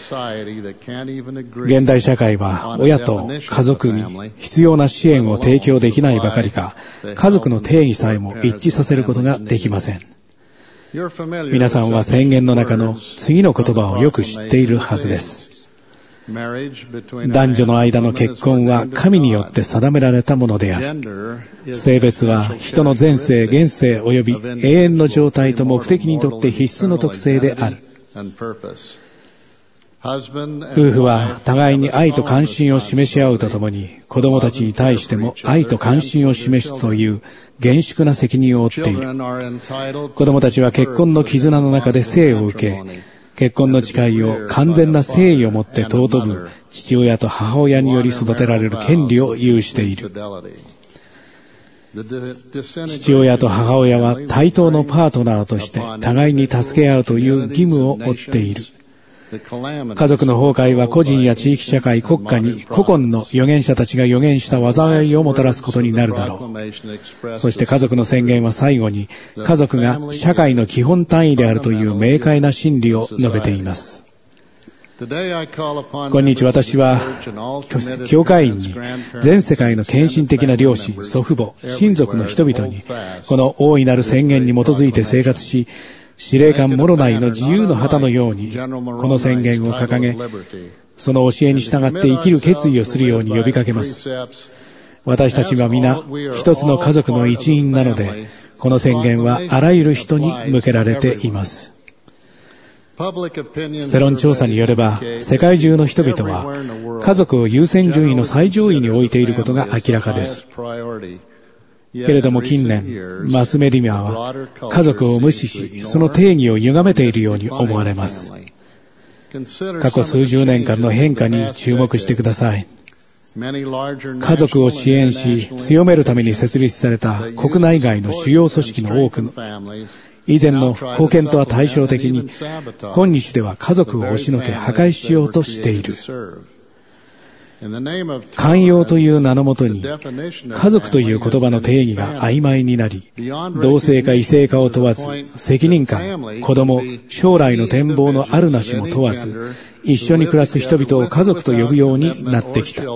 現代社会は親と家族に必要な支援を提供できないばかりか、家族の定義さえも一致させることができません。皆さんは宣言の中の次の言葉をよく知っているはずです。男女の間の結婚は神によって定められたものである。性別は人の前世、現世及び永遠の状態と目的にとって必須の特性である。夫婦は互いに愛と関心を示し合うとともに、子供たちに対しても愛と関心を示すという厳粛な責任を負っている。子供たちは結婚の絆の中で生を受け、結婚の誓いを完全な誠意をもって尊ぶ父親と母親により育てられる権利を有している。父親と母親は対等のパートナーとして互いに助け合うという義務を負っている。家族の崩壊は個人や地域社会、国家に古今の預言者たちが預言した災いをもたらすことになるだろう。そして家族の宣言は最後に、家族が社会の基本単位であるという明快な真理を述べています。今日私は教会員に全世界の献身的な両親、祖父母、親族の人々にこの大いなる宣言に基づいて生活し、 司令官モロナイの自由の旗のように、この宣言を掲げ、その教えに従って生きる決意をするように呼びかけます。私たちは皆、一つの家族の一員なので、この宣言はあらゆる人に向けられています。世論調査によれば、世界中の人々は、家族を優先順位の最上位に置いていることが明らかです。けれども近年、マスメディアは家族を無視し、その定義を歪めているように思われます。過去数十年間の変化に注目してください。家族を支援し、強めるために設立された国内外の主要組織の多くの、以前の貢献とは対照的に、今日では家族を押しのけ破壊しようとしている。寛容という名のもとに、家族という言葉の定義が曖昧になり、同性か異性かを問わず、責任感、子供、将来の展望のあるなしも問わず、一緒に暮らす人々を家族と呼ぶようになってきた。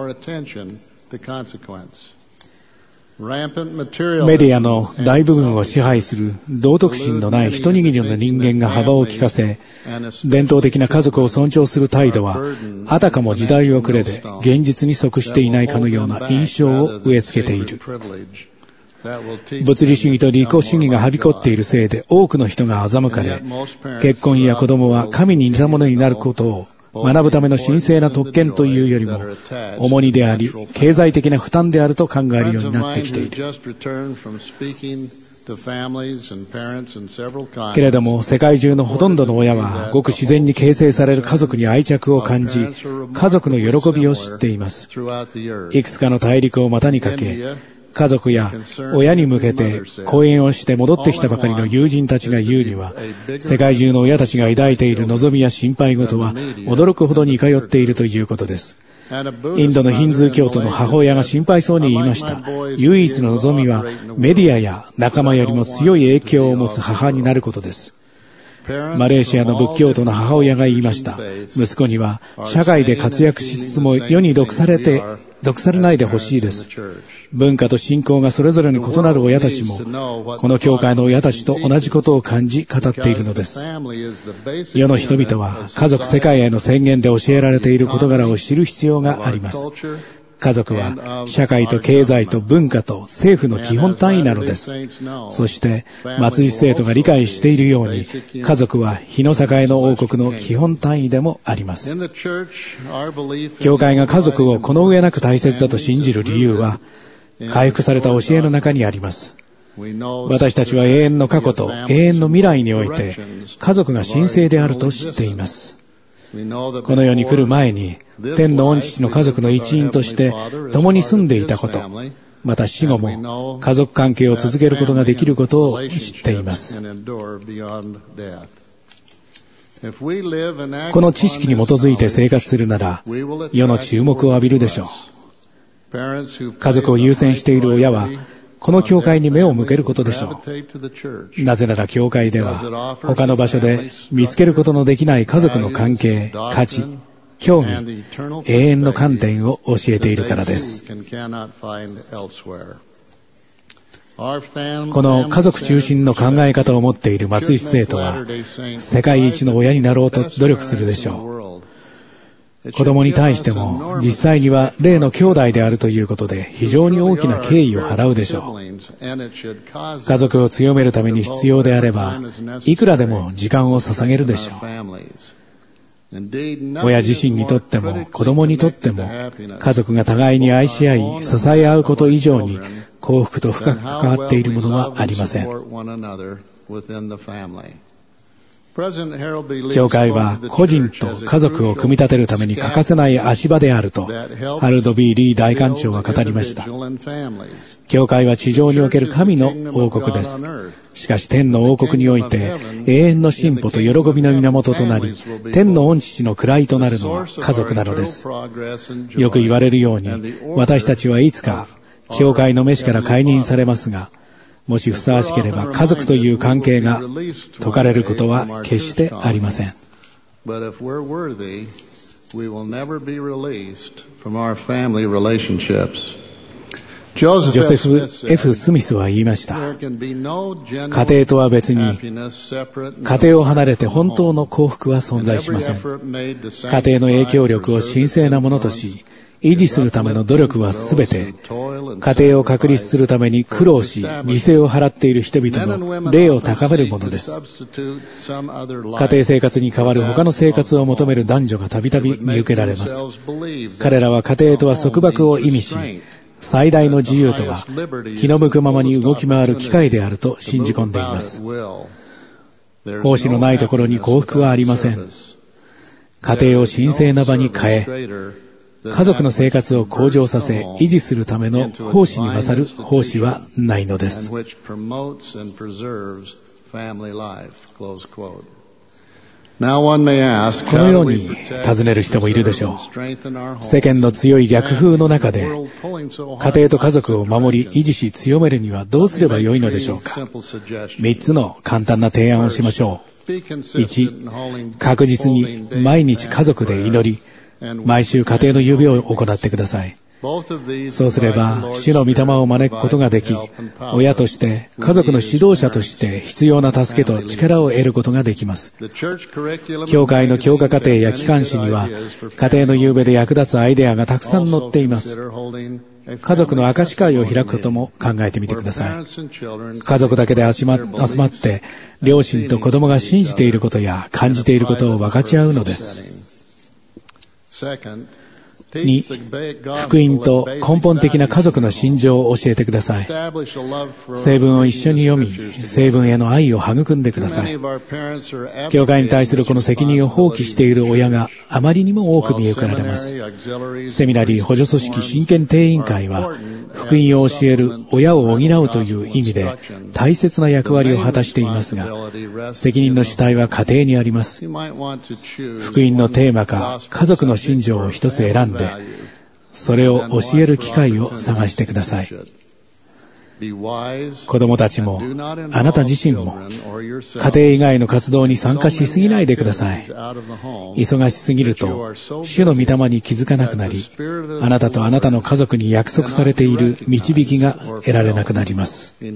メディアの大部分を支配する道徳心のない一握りの人間が幅を利かせ、伝統的な家族を尊重する態度は、あたかも時代遅れで現実に即していないかのような印象を植え付けている。物理主義と利己主義がはびこっているせいで多くの人が欺かれ、結婚や子供は神に似たものになることを学ぶための神聖な特権というよりも、重荷であり、経済的な負担であると考えるようになってきている。けれども、世界中のほとんどの親は、ごく自然に形成される家族に愛着を感じ、家族の喜びを知っています。いくつかの大陸を股にかけ、家族や親に向けて講演をして戻ってきたばかりの友人たちが言うには、世界中の親たちが抱いている望みや心配事は驚くほどに通っているということです。インドのヒンズー教徒の母親が心配そうに言いました。唯一の望みはメディアや仲間よりも強い影響を持つ母になることです。マレーシアの仏教徒の母親が言いました。息子には社会で活躍しつつも世に毒されないでほしいです。文化と信仰がそれぞれに異なる親たちも、この教会の親たちと同じことを感じ語っているのです。世の人々は家族世界への宣言で教えられている事柄を知る必要があります。家族は社会と経済と文化と政府の基本単位なのです。そして松井生徒が理解しているように、家族は日の栄の王国の基本単位でもあります。教会が家族をこの上なく大切だと信じる理由は、回復された教えの中にあります。私たちは永遠の過去と永遠の未来において家族が神聖であると知っています。この世に来る前に、天の御父の家族の一員として共に住んでいたこと、また死後も家族関係を続けることができることを知っています。この知識に基づいて生活するなら、世の注目を浴びるでしょう。家族を優先している親は、この教会に目を向けることでしょう。なぜなら教会では他の場所で見つけることのできない家族の関係、価値、興味、永遠の観点を教えているからです。この家族中心の考え方を持っている松井生徒は、世界一の親になろうと努力するでしょう。子供に対しても実際には例の兄弟であるということで非常に大きな敬意を払うでしょう。家族を強めるために必要であればいくらでも時間を捧げるでしょう。親自身にとっても子供にとっても家族が互いに愛し合い支え合うこと以上に幸福と深く関わっているものはありません。教会は個人と家族を組み立てるために欠かせない足場であるとハルド・ビー・リー大官長は語りました。教会は地上における神の王国です。しかし天の王国において永遠の進歩と喜びの源となり、天の御父の位となるのは家族なのです。よく言われるように、私たちはいつか教会の召しから解任されますが、もしふさわしければ家族という関係が解かれることは決してありません。 ジョセフ・ F ・スミスは言いました。家庭とは別に、家庭を離れて本当の幸福は存在しません。家庭の影響力を神聖なものとし、維持するための努力はすべて、家庭を確立するために苦労し、犠牲を払っている人々の霊を高めるものです。家庭生活に代わる他の生活を求める男女がたびたび見受けられます。彼らは家庭とは束縛を意味し、最大の自由とは気の向くままに動き回る機会であると信じ込んでいます。奉仕のないところに幸福はありません。家庭を神聖な場に変え、家族の生活を向上させ、維持するための奉仕に勝る奉仕はないのです。このように尋ねる人もいるでしょう。世間の強い逆風の中で、家庭と家族を守り、維持し、強めるにはどうすればよいのでしょうか。3つの簡単な提案をしましょう。1、確実に毎日家族で祈り、毎週家庭の指を行ってください。そうすれば、主の御霊を招くことができ、親として、家族の指導者として必要な助けと力を得ることができます。教会の教科課程や機関誌には、家庭の夕べで役立つアイデアがたくさん載っています。家族の証し会を開くことも考えてみてください。家族だけで集まって、両親と子供が信じていることや感じていることを分かち合うのです。2、福音と根本的な家族の信条を教えてください。聖文を一緒に読み、聖文への愛を育んでください。教会に対するこの責任を放棄している親があまりにも多く見受けられます。セミナリー補助組織真剣定員会は、福音を教える親を補うという意味で大切な役割を果たしていますが、責任の主体は家庭にあります。福音のテーマか家族の信条を一つ選んで、それを教える機会を探してください。子供たちも、あなた自身も、家庭以外の活動に参加しすぎないでください。忙しすぎると、主の御霊に気づかなくなり、あなたとあなたの家族に約束されている導きが得られなくなります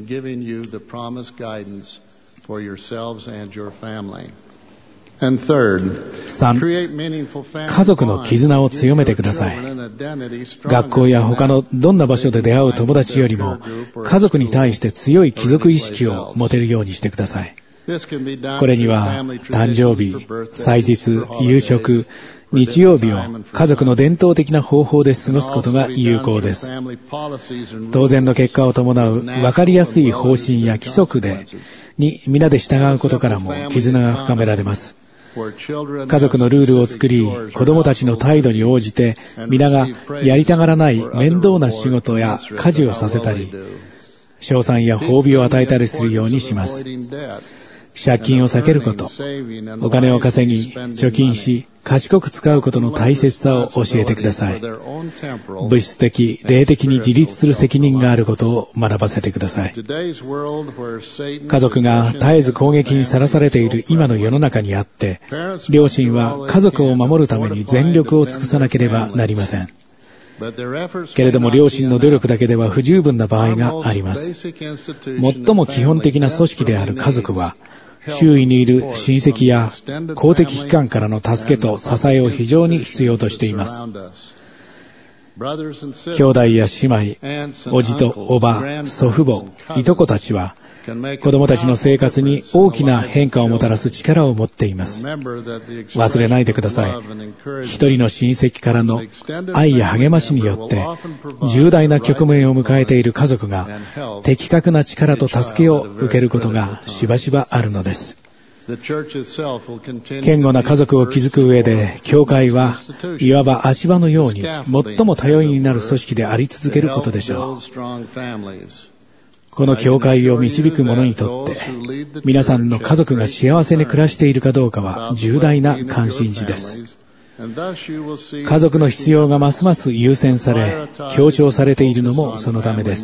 。3、家族の絆を強めてください。学校や他のどんな場所で出会う友達よりも、家族に対して強い帰属意識を持てるようにしてください。これには、誕生日、祭日、夕食、日曜日を家族の伝統的な方法で過ごすことが有効です。当然の結果を伴う分かりやすい方針や規則に皆で従うことからも絆が深められます。家族のルールを作り、子供たちの態度に応じて、皆がやりたがらない面倒な仕事や家事をさせたり、賞賛や褒美を与えたりするようにします。借金を避けること、お金を稼ぎ、貯金し、賢く使うことの大切さを教えてください。物質的、霊的に自立する責任があることを学ばせてください。家族が絶えず攻撃にさらされている今の世の中にあって、両親は家族を守るために全力を尽くさなければなりません。けれども両親の努力だけでは不十分な場合があります。最も基本的な組織である家族は、周囲にいる親戚や公的機関からの助けと支えを非常に必要としています。兄弟や姉妹、叔父と叔母、祖父母、いとこたちは、子供たちの生活に大きな変化をもたらす力を持っています。忘れないでください。一人の親戚からの愛や励ましによって、重大な局面を迎えている家族が、的確な力と助けを受けることがしばしばあるのです。堅固な家族を築く上で、教会はいわば足場のように最も頼りになる組織であり続けることでしょう。この教会を導く者にとって、皆さんの家族が幸せに暮らしているかどうかは重大な関心事です。家族の必要がますます優先され、強調されているのもそのためです。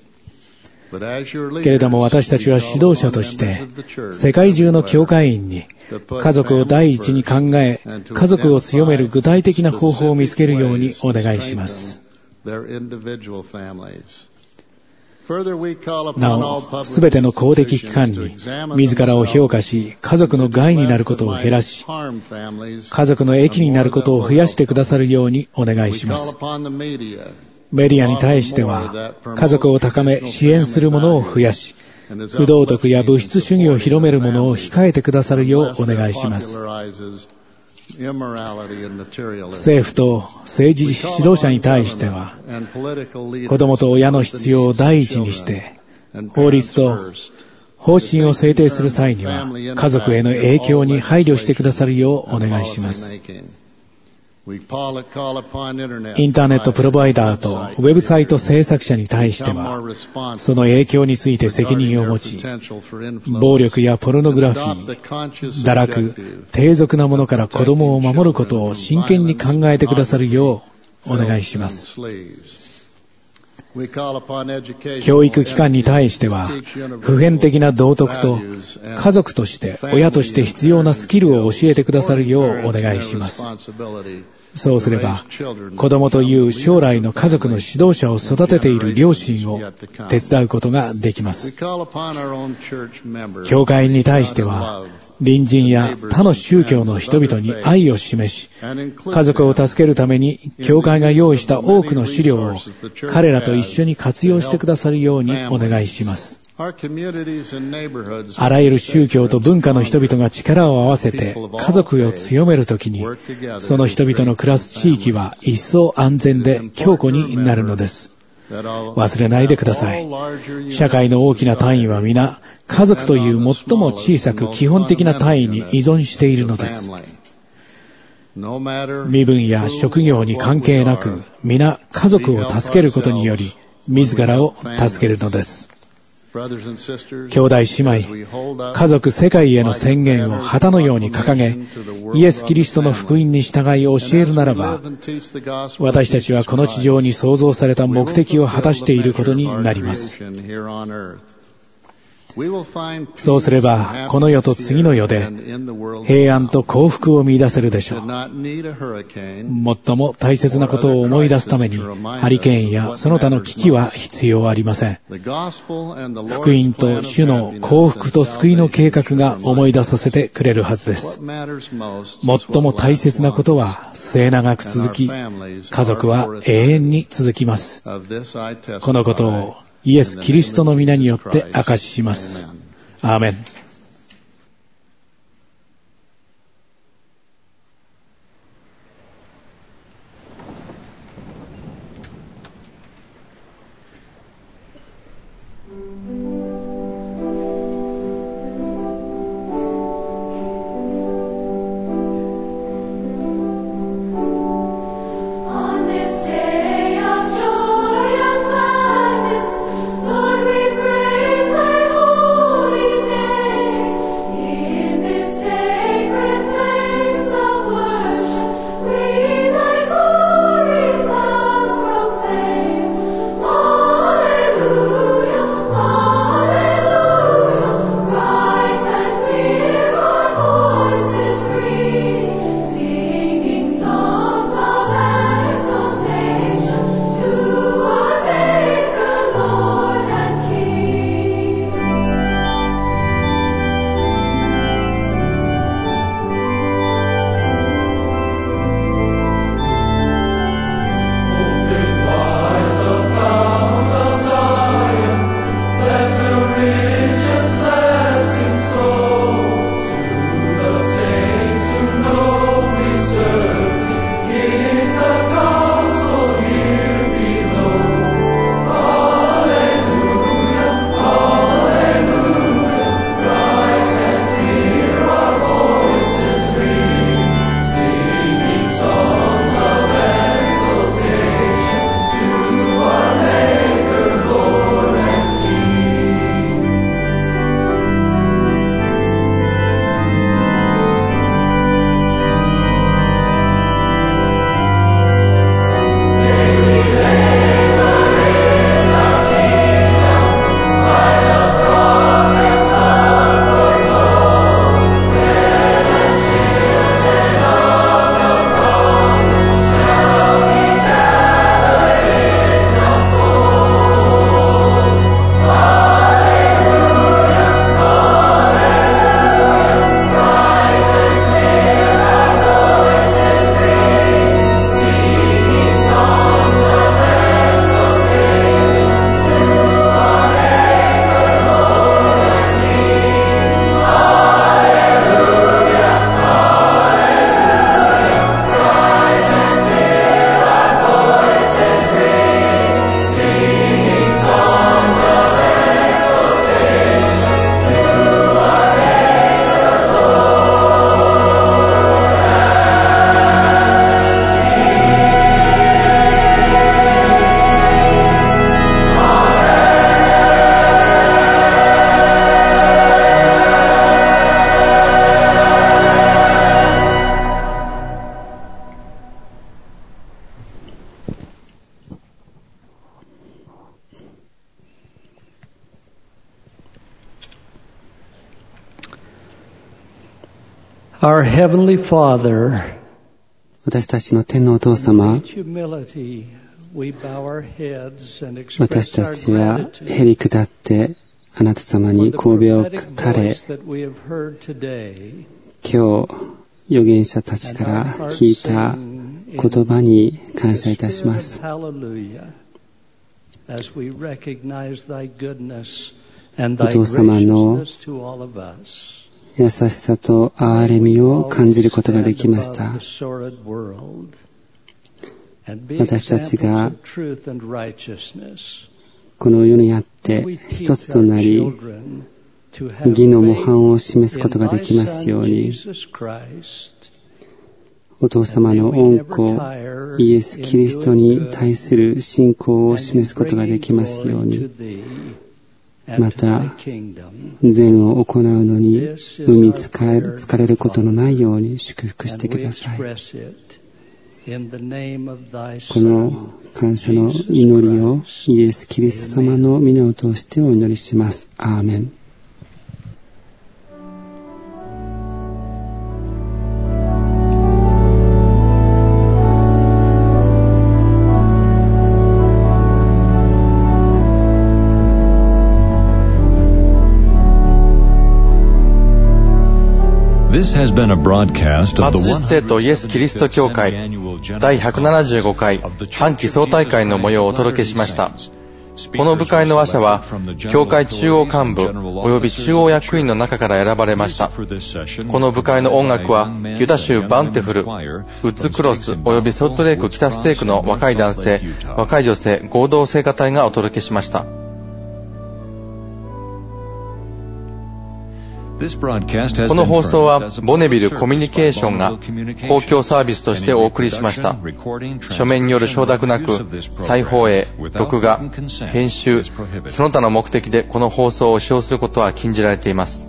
けれども私たちは指導者として、世界中の教会員に家族を第一に考え、家族を強める具体的な方法を見つけるようにお願いします。 なお、すべての公的機関に自らを評価し、家族の害になることを減らし、家族の益になることを増やしてくださるようにお願いします。メディアに対しては、家族を高め支援するものを増やし、不道徳や物質主義を広めるものを控えてくださるようお願いします。政府と政治指導者に対しては、子供と親の必要を第一にして、法律と方針を制定する際には、家族への影響に配慮してくださるようお願いします。インターネットプロバイダーとウェブサイト制作者に対しては、その影響について責任を持ち、暴力やポルノグラフィー、堕落、低俗なものから子供を守ることを真剣に考えてくださるようお願いします。教育機関に対しては、普遍的な道徳と家族として親として必要なスキルを教えてくださるようお願いします。そうすれば、子供という将来の家族の指導者を育てている両親を手伝うことができます。教会に対しては、隣人や他の宗教の人々に愛を示し、家族を助けるために教会が用意した多くの資料を彼らと一緒に活用してくださるようにお願いします。あらゆる宗教と文化の人々が力を合わせて家族を強めるときに、その人々の暮らす地域は一層安全で強固になるのです。忘れないでください。社会の大きな単位は皆、家族という最も小さく基本的な単位に依存しているのです。身分や職業に関係なく、皆家族を助けることにより、自らを助けるのです。兄弟姉妹、家族世界への宣言を旗のように掲げ、イエス・キリストの福音に従い教えるならば、私たちはこの地上に創造された目的を果たしていることになります。そうすれば、この世と次の世で平安と幸福を見出せるでしょう。最も大切なことを思い出すために、ハリケーンやその他の危機は必要ありません。福音と主の幸福と救いの計画が思い出させてくれるはずです。最も大切なことは末永く続き、家族は永遠に続きます。このことをイエス・キリストの皆によって証しします。アーメン。 Lord, we praise thy holy name. Our Heavenly Father, 私たちの天のお父様、私たちはへり下ってあなた様に首を垂れ、今日預言者たちから聞いた言葉に感謝いたします。お父様の優しさと憐れみを感じることができました。私たちがこの世にあって一つとなり、義の模範を示すことができますように、お父様の恩子イエス・キリストに対する信仰を示すことができますように、また善を行うのに疲れることのないように祝福してください。この感謝の祈りをイエス・キリスト様の御名を通してお祈りします。アーメン。 末日聖とイエス・キリスト教会第175回半期総大会の模様をお届けしました。この部会の話者は教会中央幹部及び中央役員の中から選ばれました。この部会の音楽はユタ州バンテフル、ウッズクロス及びソルトレーク北ステークの若い男性、若い女性合同聖歌隊がお届けしました。この放送はボネビルコミュニケーションが公共サービスとしてお送りしました。書面による承諾なく再放映、録画、編集、その他の目的でこの放送を使用することは禁じられています。